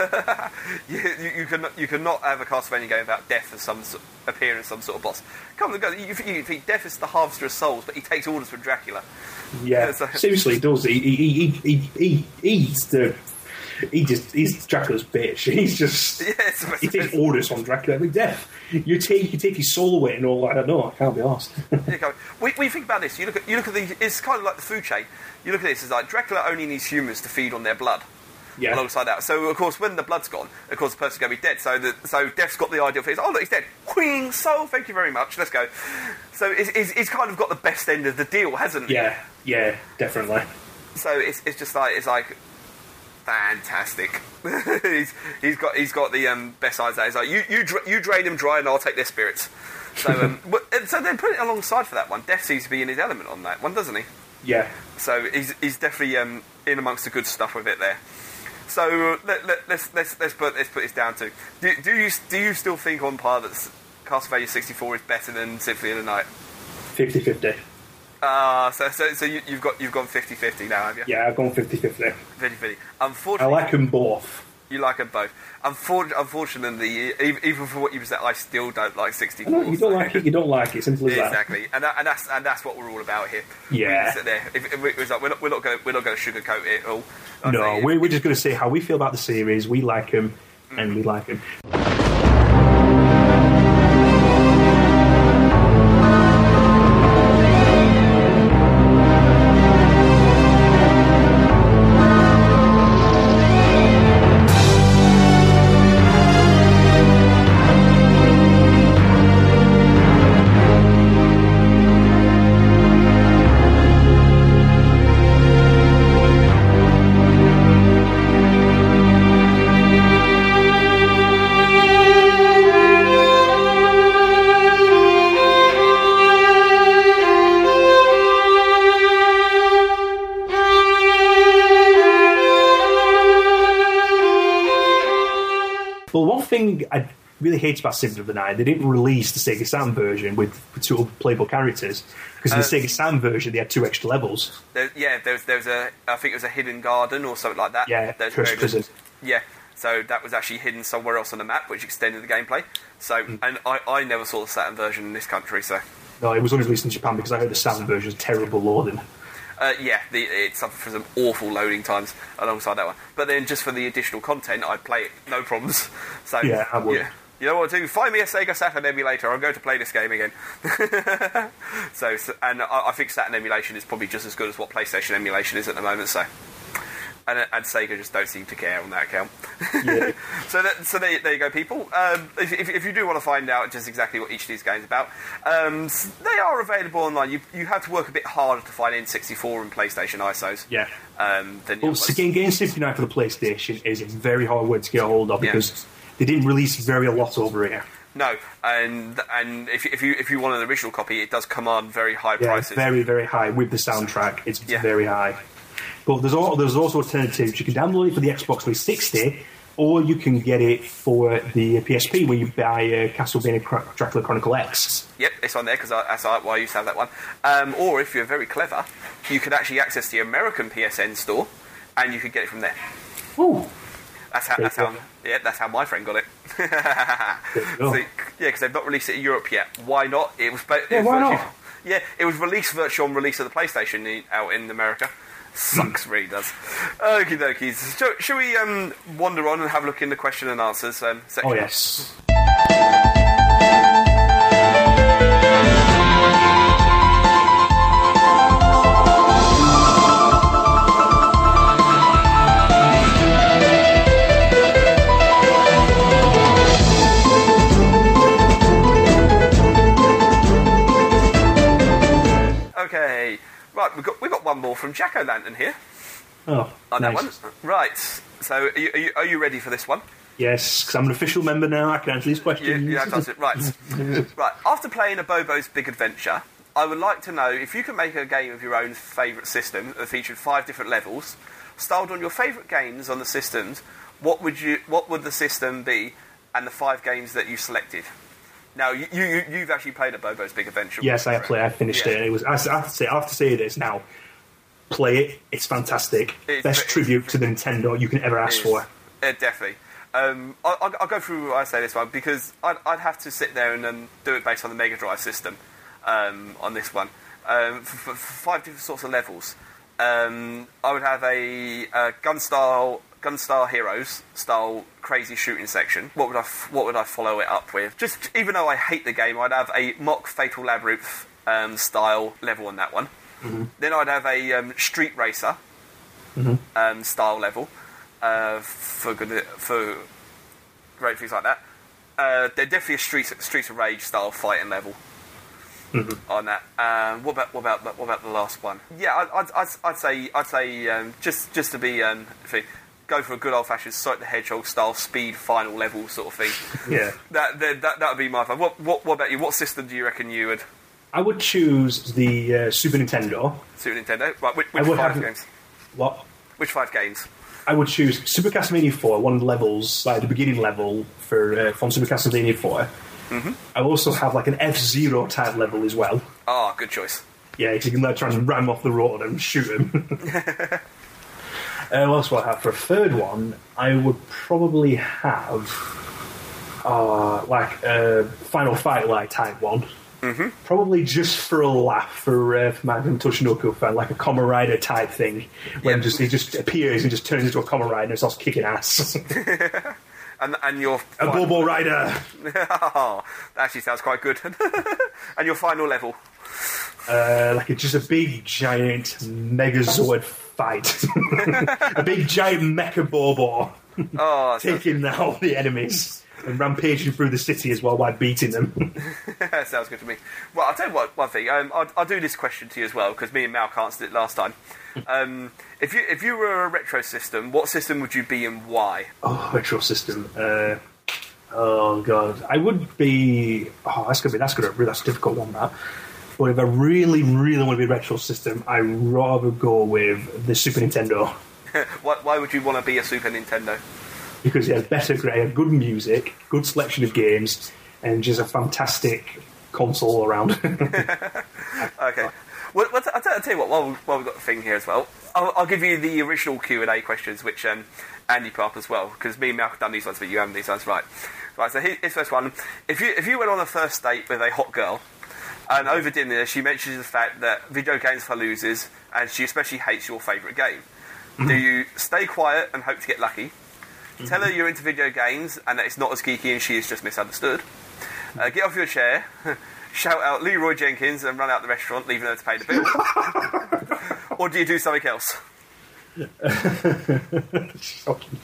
B: you cannot have a Castlevania game without Death as appearing as some sort of boss. Come on, you think Death is the harvester of souls, but he takes orders from Dracula.
A: Yeah, seriously, he does. He's Dracula's bitch. He takes orders from Dracula. I mean, Death. You take his soul away and all. I don't know. I can't be arsed.
B: When you think about this, you look at it's kind of like the food chain. You look at this, it's like Dracula only needs humans to feed on their blood. Yeah. Alongside that, so of course, when the blood's gone, of course, the person's going to be dead. So Death's got the ideal thing. Oh, look, he's dead. Queen soul. Thank you very much. Let's go. So he's kind of got the best end of the deal, hasn't he?
A: Yeah, definitely.
B: So it's just like fantastic. he's got the best eyes. That is like you drain him dry, and I'll take their spirits. So so then put it alongside for that one. Death seems to be in his element on that one, doesn't he?
A: Yeah.
B: So he's definitely in amongst the good stuff with it there. So let's put this down to do you still think on par that Castlevania 64 is better than Symphony of the Night?
A: 50-50.
B: So you've gone 50-50 now, have you?
A: Yeah, I've gone 50-50.
B: 50-50. Unfortunately,
A: I like them both.
B: You like them both. Unfortunately, even for what you said, I still don't like 64.
A: No, you don't like it. You don't like it. Simple as that.
B: Exactly, and that's what we're all about here.
A: Yeah.
B: Sit there. We're not going to sugarcoat it all.
A: No, we're just going to say how we feel about the series. We like them, and we like them. Well, one thing I really hate about Symphony of the Night, they didn't release the Sega Saturn version with two playable characters, because in the Sega Saturn version they had 2 extra levels.
B: There was I think it was a hidden garden or something like that.
A: Yeah, prison.
B: Yeah, so that was actually hidden somewhere else on the map, which extended the gameplay. So, and I never saw the Saturn version in this country, so...
A: No, it was only released in Japan because I heard the Saturn version is terrible loading.
B: It suffered from some awful loading times alongside that one. But then, just for the additional content, I'd play it, no problems. So
A: yeah, I would.
B: Yeah. You know what to do? Find me a Sega Saturn emulator. I'm going to play this game again. And I think Saturn emulation is probably just as good as what PlayStation emulation is at the moment. So, and Sega just don't seem to care on that account. Yeah. So there you go, people. If you do want to find out just exactly what each of these games are about, they are available online. You have to work a bit harder to find N64 and PlayStation ISOs.
A: Yeah. Getting Symphony Night for the PlayStation is a very hard word to get a hold of because they didn't release a lot over here.
B: No, and if you want an original copy, it does command very high prices.
A: Very, very high with the soundtrack. It's very high. But there's also alternatives. You can download it for the Xbox 360, or you can get it for the PSP when you buy Castlevania Dracula Chronicle X.
B: Yep, it's on there because that's why I used to have that one. Or if you're very clever, you could actually access the American PSN store, and you could get it from there.
A: Oh.
B: That's how my friend got it. Because they've not released it in Europe yet. Why not? It was.
A: Why not?
B: Yeah, it was released virtually on release of the PlayStation out in America. Sucks, really does. Okie dokies. Shall we wander on and have a look in the question and answers section?
A: Oh, yes.
B: Okay, right, we've got one more from Jack O'Lantern here.
A: Oh,
B: on
A: nice.
B: that one. Right, so are you ready for this one?
A: Yes, because I'm an official member now, I can answer these questions.
B: Yeah, that's it. Right. Right, after playing a Bobo's Big Adventure, I would like to know if you could make a game of your own favourite system that featured 5 different levels, styled on your favourite games on the systems, what would the system be, and the 5 games that you selected? Now, you've actually played a Bobo's Big Adventure.
A: Yes, I played. I finished it. It was. I have to say this now. Play it. It's fantastic. Best tribute to the Nintendo you can ever ask for.
B: Definitely. I'll go through why I say this one, because I'd have to sit there and do it based on the Mega Drive system on this one. For 5 different sorts of levels. I would have a Gunstar Heroes style crazy shooting section. What would I follow it up with? Just even though I hate the game, I'd have a mock Fatal Labyrinth style level on that one. Mm-hmm. Then I'd have a Street Racer style level for great things like that. They're definitely a Streets of Rage style fighting level. Mm-hmm. On that, what about the last one? Yeah, I'd say just to be go for a good old fashioned Sonic the Hedgehog style speed final level sort of thing.
A: Yeah,
B: that would be my fun. What about you? What system do you reckon you would?
A: I would choose the Super Nintendo.
B: Super Nintendo, right? Which 5 games?
A: What?
B: Which 5 games?
A: I would choose Super Castlevania 4, one of the levels, like the beginning level from Super Castlevania 4. Mm-hmm. I also have like an F-Zero type level as well.
B: Oh, good choice.
A: Yeah, because you can try and ram off the road and shoot him. What else would I have? For a third one, I would probably have like a Final Fight like type one. Mm-hmm. Probably just for a laugh for my Toshinoku fan, like a Kamen Rider type thing, when he just appears and just turns into a Kamen Rider and starts kicking ass.
B: and your
A: a Bobo Rider.
B: Oh, that actually sounds quite good. And your final level,
A: like just a big giant Megazord fight, a big giant Mecha Bobo taking out the enemies. And rampaging through the city as well while beating them.
B: Sounds good to me. Well, I'll tell you one thing. I'll do this question to you as well, because me and Mal answered it last time. If you were a retro system, what system would you be and why? Oh,
A: retro system. Oh god, I would be. Oh, that's a difficult one. That. But if I really, really want to be a retro system, I'd rather go with the Super Nintendo.
B: Why would you want to be a Super Nintendo?
A: Because it has better, good music, good selection of games, and just a fantastic console all around.
B: Okay. Well, I'll tell you what, while we've got the thing here as well, I'll give you the original Q&A questions, which Andy put up as well, because me and Malcolm have done these ones, but you haven't these ones, right. Right, so here's the first one. If you went on a first date with a hot girl, and over dinner she mentions the fact that video games for losers, and she especially hates your favourite game, do you stay quiet and hope to get lucky? Tell her you're into video games and that it's not as geeky and she is just misunderstood. Get off your chair, shout out Leroy Jenkins and run out the restaurant, leaving her to pay the bill. Or do you do something else?
A: Shocking.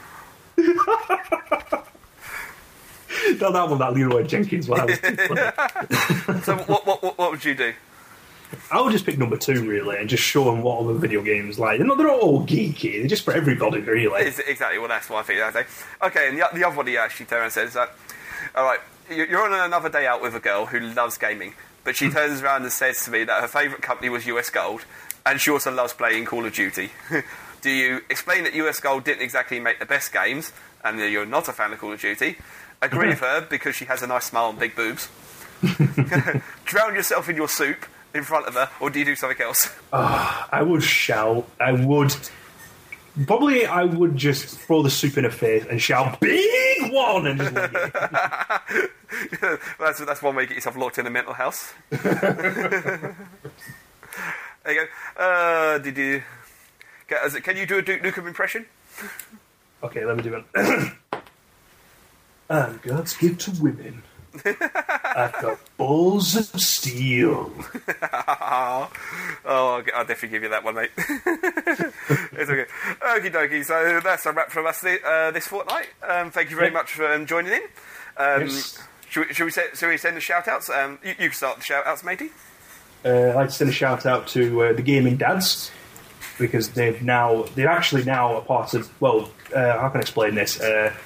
A: that Leroy Jenkins one.
B: So what would you do?
A: I would just pick number 2, really, and just show them what other video games like. They're not all geeky, they're just for everybody, really.
B: Exactly, well, that's what I think I'd say. Okay, and the other one he actually turns and says that, alright, you're on another day out with a girl who loves gaming, but she turns around and says to me that her favourite company was US Gold, and she also loves playing Call of Duty. Do you explain that US Gold didn't exactly make the best games, and that you're not a fan of Call of Duty, agree with her because she has a nice smile and big boobs, drown yourself in your soup in front of her, or do you do something else?
A: I would shout. I would Probably I would just throw the soup in her face and shout, "Big one!" and just leave it.
B: That's one way you get yourself locked in a mental house. There you go. Can you do a Duke Nukem impression?
A: Okay, let me do it. And God's gift to women. I've got balls of steel.
B: I'll definitely give you that one, mate. It's okay. Okie dokie, so that's a wrap from us this fortnight. Thank you very much for joining in.
A: Yes.
B: Should we send the shout-outs? You can start the shout-outs, matey.
A: I'd like to send a shout-out to the Gaming Dads, because they're actually now a part of, how can I explain this?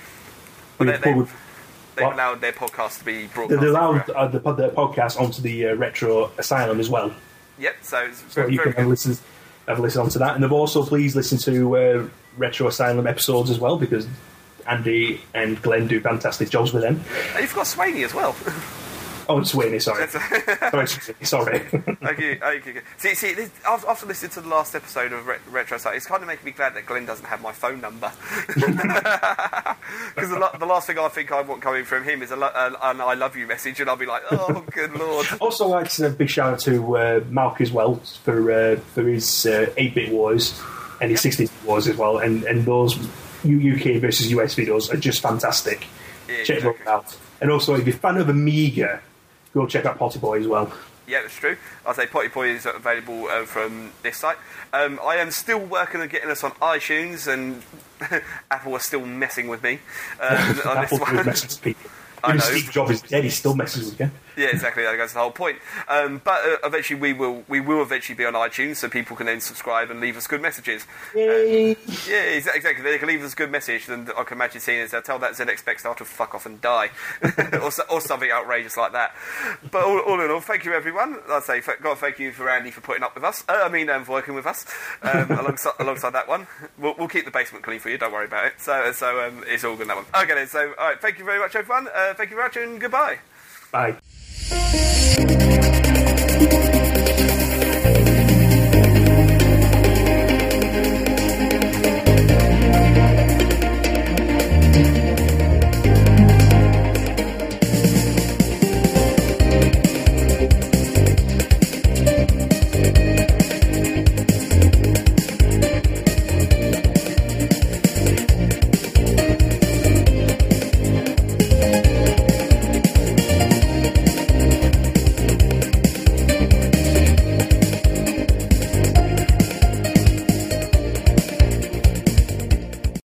B: They've allowed their podcast to be broadcast.
A: They allowed their podcast onto the Retro Asylum as well.
B: Yep, so
A: you can have a listen onto that. And they've also, please listen to Retro Asylum episodes as well, because Andy and Glenn do fantastic jobs with them.
B: And you've got Swaney as well.
A: Oh, it's Sweeney, sorry. Sorry.
B: Okay. See, after listening to the last episode of Retro Site, it's kind of making me glad that Glenn doesn't have my phone number. Because the last thing I think I want coming from him is an I love you message, and I'll be like, oh, good lord.
A: Also, like to send a big shout out to Malk as well for his 8-bit wars and his 16-bit wars as well, and those UK versus US videos are just fantastic.
B: Yeah,
A: check them out. And also, if you're a fan of Amiga, go check out Potty Boy as well.
B: Yeah, that's true. I'll say Potty Boy is available from this site. I am still working on getting us on iTunes, and Apple are still messing with me on this one.
A: Messes with people. Even Steve Jobs is dead, he still messes with you.
B: Yeah, exactly. That goes the whole point. But eventually, we will eventually be on iTunes, so people can then subscribe and leave us good messages.
A: Yay!
B: Yeah, exactly. They can leave us a good message, and I can imagine seeing it. They'll tell that ZX Spectre to fuck off and die, or something outrageous like that. But all in all, thank you everyone. I'd say, God, thank you for Andy for putting up with us. For working with us alongside that one. We'll keep the basement clean for you. Don't worry about it. So it's all good that one. Okay then. So all right, thank you very much everyone. Thank you very much and goodbye.
A: Bye.